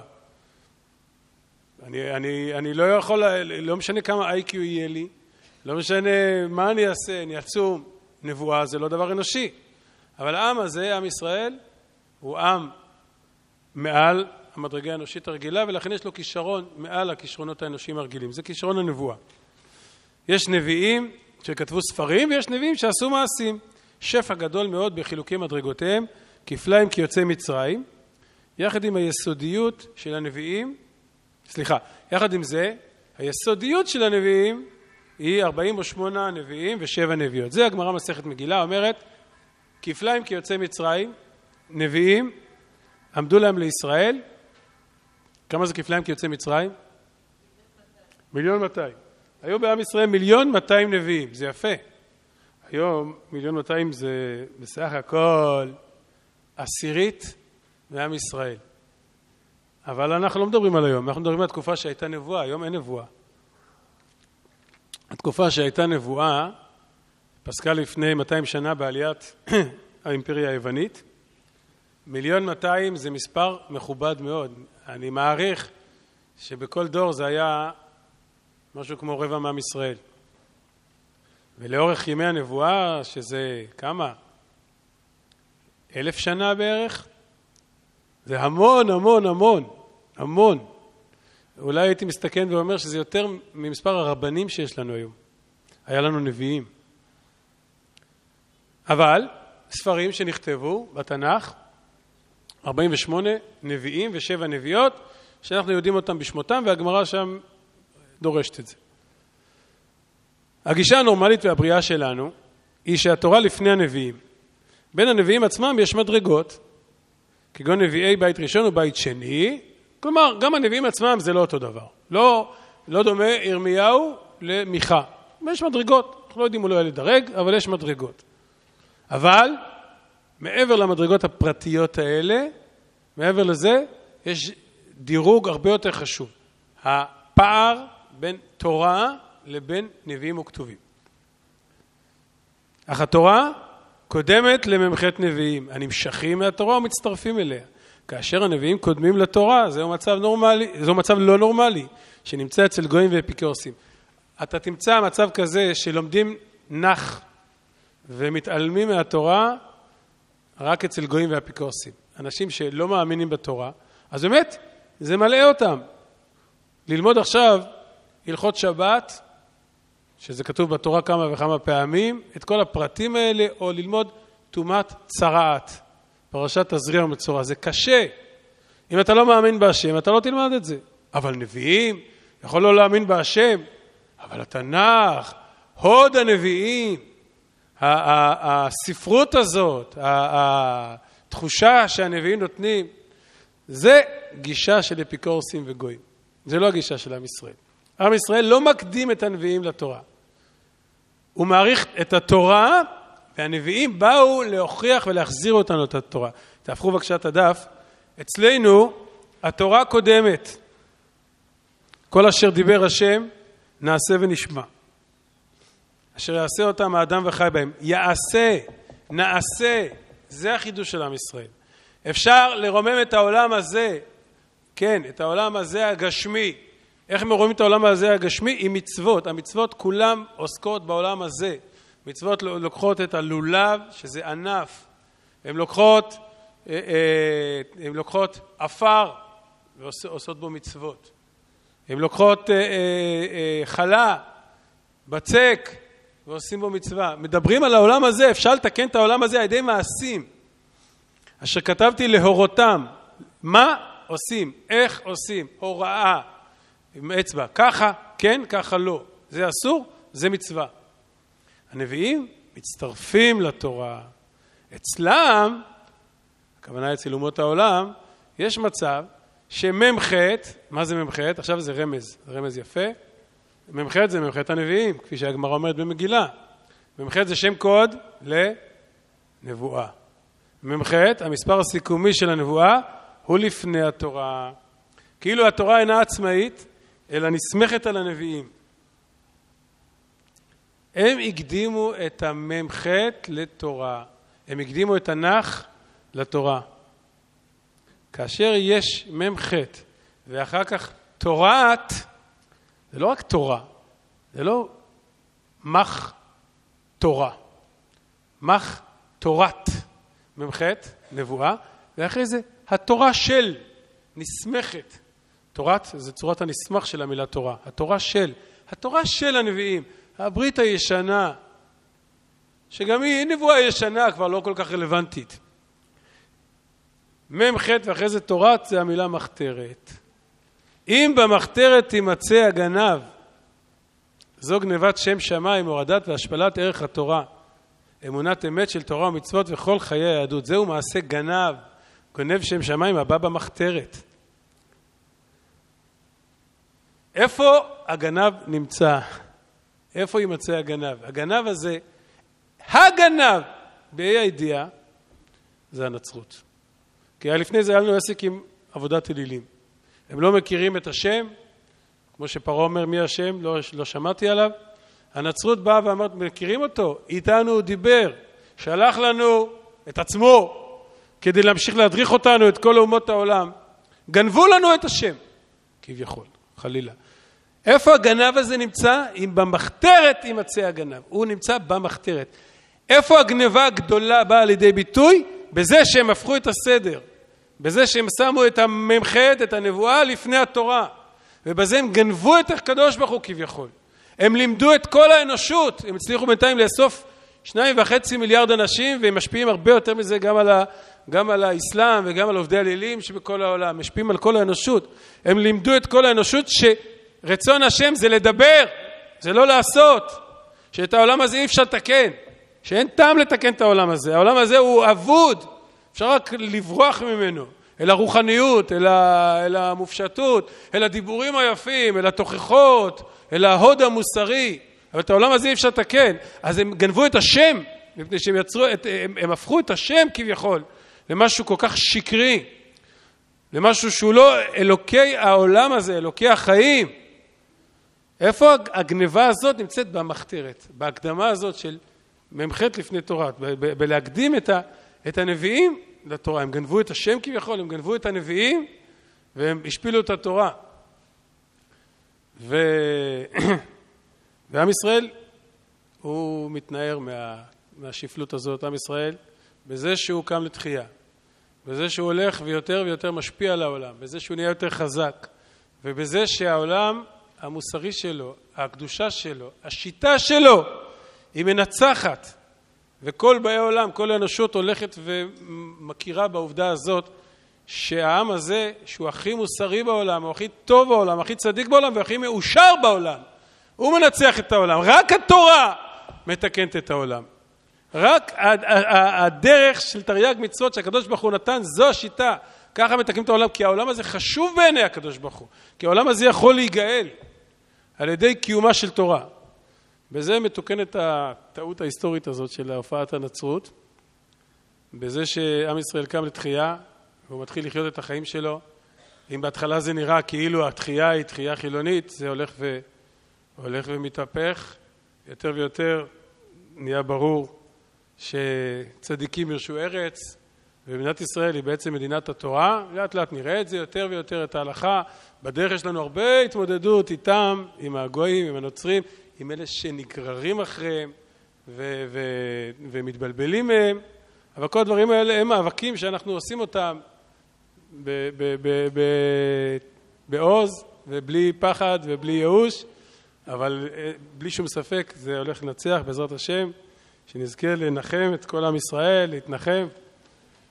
אני לא יכול, לא משנה כמה IQ יהיה לי, לא משנה מה אני אעשה, אני עצום. נבואה זה לא דבר אנושי. אבל העם הזה, עם ישראל, הוא עם מעל המדרגה האנושית הרגילה, ולכן יש לו כישרון מעל הכישרונות האנושיים הרגילים. זה כישרון הנבואה. יש נביאים שכתבו ספרים, ויש נביאים שעשו מעשים. שפע גדול מאוד בחילוקי מדרגותיהם, כפליים כיוצאי מצרים, יחד עם היסודיות של הנביאים, יחד עם זה, היסודיות של הנביאים היא 48 נביאים ו7 נביאות. זה הגמרא מסכת מגילה, אומרת, כפליים כיוצאי מצרים, נביאים, עמדו להם לישראל. כמה זה כפליים כיוצאי מצרים? 1,200,000. היו בעם ישראל 1,200,000 נביאים, זה יפה. היום 1,200,000 זה בסך הכל 10% מעם ישראל. אבל אנחנו לא מדברים על היום, אנחנו מדברים על התקופה שהייתה נבואה, היום אין נבואה. התקופה שהייתה נבואה פסקה לפני 200 שנה בעליית האימפריה היוונית. 1,200,000 זה מספר מכובד מאוד. אני מעריך שבכל דור זה היה משהו כמו רבע מעם ישראל. ולאורך ימי הנבואה, שזה כמה? 1,000 שנה בערך? זה המון, המון, המון, המון. אולי הייתי מסתכן ואומר שזה יותר ממספר הרבנים שיש לנו היום. היה לנו נביאים. אבל ספרים שנכתבו בתנ"ך, 48 נביאים ו7 נביאות, שאנחנו יודעים אותם בשמותם, והגמרא שם דורשת את זה. הגישה הנורמלית והבריאה שלנו היא שהתורה לפני הנביאים. בין הנביאים עצמם יש מדרגות, כגון נביאי בית ראשון ובית שני, כלומר, גם הנביאים עצמם זה לא אותו דבר. לא דומה ירמיהו למיכה. יש מדרגות, אנחנו לא יודעים אולי לדרג, אבל יש מדרגות. אבל מעבר למדרגות הפרטיות האלה, מעבר לזה, יש דירוג הרבה יותר חשוב. הפער בין תורה לבין נביאים וכתובים. אך התורה קודמת לממחת נביאים. הנמשכים מהתורה ומצטרפים אליה. כאשר הנביאים קודמים לתורה, זהו מצב לא נורמלי, שנמצא אצל גויים ואפיקורסים. אתה תמצא מצב כזה שלומדים נח ומתעלמים מהתורה רק אצל גויים ואפיקורסים. אנשים שלא מאמינים בתורה, אז באמת זה מלא אותם. ללמוד עכשיו הלכות שבת, שזה כתוב בתורה כמה וכמה פעמים, את כל הפרטים האלה, או ללמוד תומת צרעת, פרשת תזריע ומצורע. זה קשה. אם אתה לא מאמין בהשם, אתה לא תלמד את זה. אבל נביאים, יכול לא להאמין בהשם, אבל התנ"ך, הוד הנביאים, הספרות הזאת, התחושה שהנביאים נותנים, זה גישה של אפיקורסים וגויים. זה לא הגישה של עם ישראל. עם ישראל לא מקדים את הנביאים לתורה. הוא מעריך את התורה, והנביאים באו להוכיח ולהחזיר אותנו את התורה. תהפכו בבקשה את הדף. אצלנו התורה קודמת. כל אשר דיבר השם נעשה ונשמע. אשר יעשה אותם האדם וחי בהם. יעשה, נעשה. זה החידוש של עם ישראל. אפשר לרומם את העולם הזה, כן, את העולם הזה הגשמי. איך הם רואים את העולם הזה הגשמי? עם מצוות. המצוות כולם עוסקות בעולם הזה. מצוות לוקחות את הלולב, שזה ענף. הן לוקחות אפר ועושות בו מצוות. הן לוקחות חלה, בצק, ועושים בו מצווה. מדברים על העולם הזה, אפשר לתקן את העולם הזה על ידי מעשים. אשר כתבתי להורותם, מה עושים? איך עושים? הוראה. עם אצבע, ככה, כן, ככה לא. זה אסור, זה מצווה. הנביאים מצטרפים לתורה. אצלם, הכוונה אצל אומות העולם, יש מצב שממחת, מה זה ממחת? עכשיו זה רמז, זה רמז יפה. ממחת זה ממחת הנביאים, כפי שהגמרא אומרת במגילה. ממחת זה שם קוד לנבואה. ממחת, המספר הסיכומי של הנבואה, הוא לפני התורה. כאילו התורה אינה עצמאית, אלא נסמכת על הנביאים. הם הקדימו את הממחת לתורה. הם הקדימו את הנח לתורה. כאשר יש ממחת ואחר כך תורת, זה לא רק תורה, זה לא מח תורה. מח תורת ממחת, נבואה, ואחרי זה התורה של נסמכת. תורת זה צורת הנסמך של המילה תורה. התורה של הנביאים. הברית הישנה, שגם היא נבואה ישנה, כבר לא כל כך רלוונטית. ממחת ואחרי זה תורת זה המילה מחתרת. אם במחתרת תימצא הגנב, זו גנבת שם שמיים, הורדת והשפלת ערך התורה, אמונת אמת של תורה ומצוות וכל חיי היהדות. זהו מעשה גנב, גונב שם שמיים הבא במחתרת. איפה הגנב נמצא? איפה יימצא הגנב? הגנב הזה, הגנב, באי הידיעה, זה הנצרות. כי לפני זה היה לנו עסק עם עבודת אלילים. הם לא מכירים את השם, כמו שפרעה אומר מי השם, לא שמעתי עליו. הנצרות באה ואמרת, מכירים אותו? איתנו הוא דיבר, שלח לנו את עצמו, כדי להמשיך להדריך אותנו את כל אומות העולם. גנבו לנו את השם, כביכול, חלילה. איפה הגנב הזה נמצא? אם במחתרת יימצא הגנב. הוא נמצא במחתרת. איפה הגנבה הגדולה באה לידי ביטוי? בזה שהם הפכו את הסדר. בזה שהם שמו את הממחת, את הנבואה לפני התורה. ובזה הם גנבו את הקדוש ברוך הוא כביכול. הם לימדו את כל האנושות. הם הצליחו בינתיים לאסוף 2.5 מיליארד אנשים, והם משפיעים הרבה יותר מזה גם על האסלאם וגם על עובדי הלילים שבכל העולם. משפיעים על כל האנושות. הם לימדו את כל האנושות רצון השם זה לדבר, זה לא לעשות, שאת העולם הזה אי אפשר לתקן, שאין טעם לתקן את העולם הזה. העולם הזה הוא אבוד, אפשר רק לברוח ממנו. אל הרוחניות, אל המופשטות, אל הדיבורים היפים, אל התוכחות, אל ההוד המוסרי. אבל את העולם הזה אי אפשר לתקן. אז הם גנבו את השם, מפני שהם הם הפכו את השם כביכול למשהו כל כך שקרי, למשהו שהוא לא אלוקי העולם הזה, אלוקי החיים. איפה הגניבה הזאת נמצאת? במחתרת, בהקדמה הזאת של ממחת לפני תורה, בלהקדים את הנביאים לתורה. הם גנבו את השם כביכול, הם גנבו את הנביאים והם השפילו את התורה. ועם ישראל הוא מתנער מהשפלות הזאת, עם ישראל, בזה שהוא קם לתחייה, בזה שהוא הולך ויותר ויותר משפיע על העולם, בזה שהוא נהיה יותר חזק, ובזה שהעולם המוסרי שלו, הקדושה שלו, השיטה שלו, היא מנצחת. וכל באי העולם, כל האנושות הולכת ומכירה בעובדה הזאת, שהעם הזה, שהוא הכי מוסרי בעולם, הוא הכי טוב בעולם, הכי צדיק בעולם, והכי מאושר בעולם. הוא מנצח את העולם. רק התורה מתקנת את העולם. רק הדרך של תרי"ג מצוות שהקדוש ברוך הוא נתן, זו השיטה. ככה מתקנים את העולם, כי העולם הזה חשוב בעיני הקדוש ברוך הוא. כי העולם הזה יכול להיגאל על ידי קיומה של תורה. בזה מתוקנת הטעות ההיסטורית הזאת של הופעת הנצרות, בזה שעם ישראל קם לתחייה, והוא מתחיל לחיות את החיים שלו. אם בהתחלה זה נראה כאילו התחייה היא תחייה חילונית, זה הולך ומתהפך. יותר ויותר נהיה ברור שצדיקים ירשו ארץ, ומדינת ישראל היא בעצם מדינת התורה. לאט לאט נראה את זה יותר ויותר, את ההלכה. בדרך יש לנו הרבה התמודדות איתם, עם הגויים, עם הנוצרים, עם אלה שנגררים אחריהם ומתבלבלים מהם. אבל כל הדברים האלה הם מאבקים שאנחנו עושים אותם בעוז ובלי פחד ובלי ייאוש, אבל בלי שום ספק זה הולך לנצח בעזרת השם, שנזכה לנחם את כל עם ישראל, להתנחם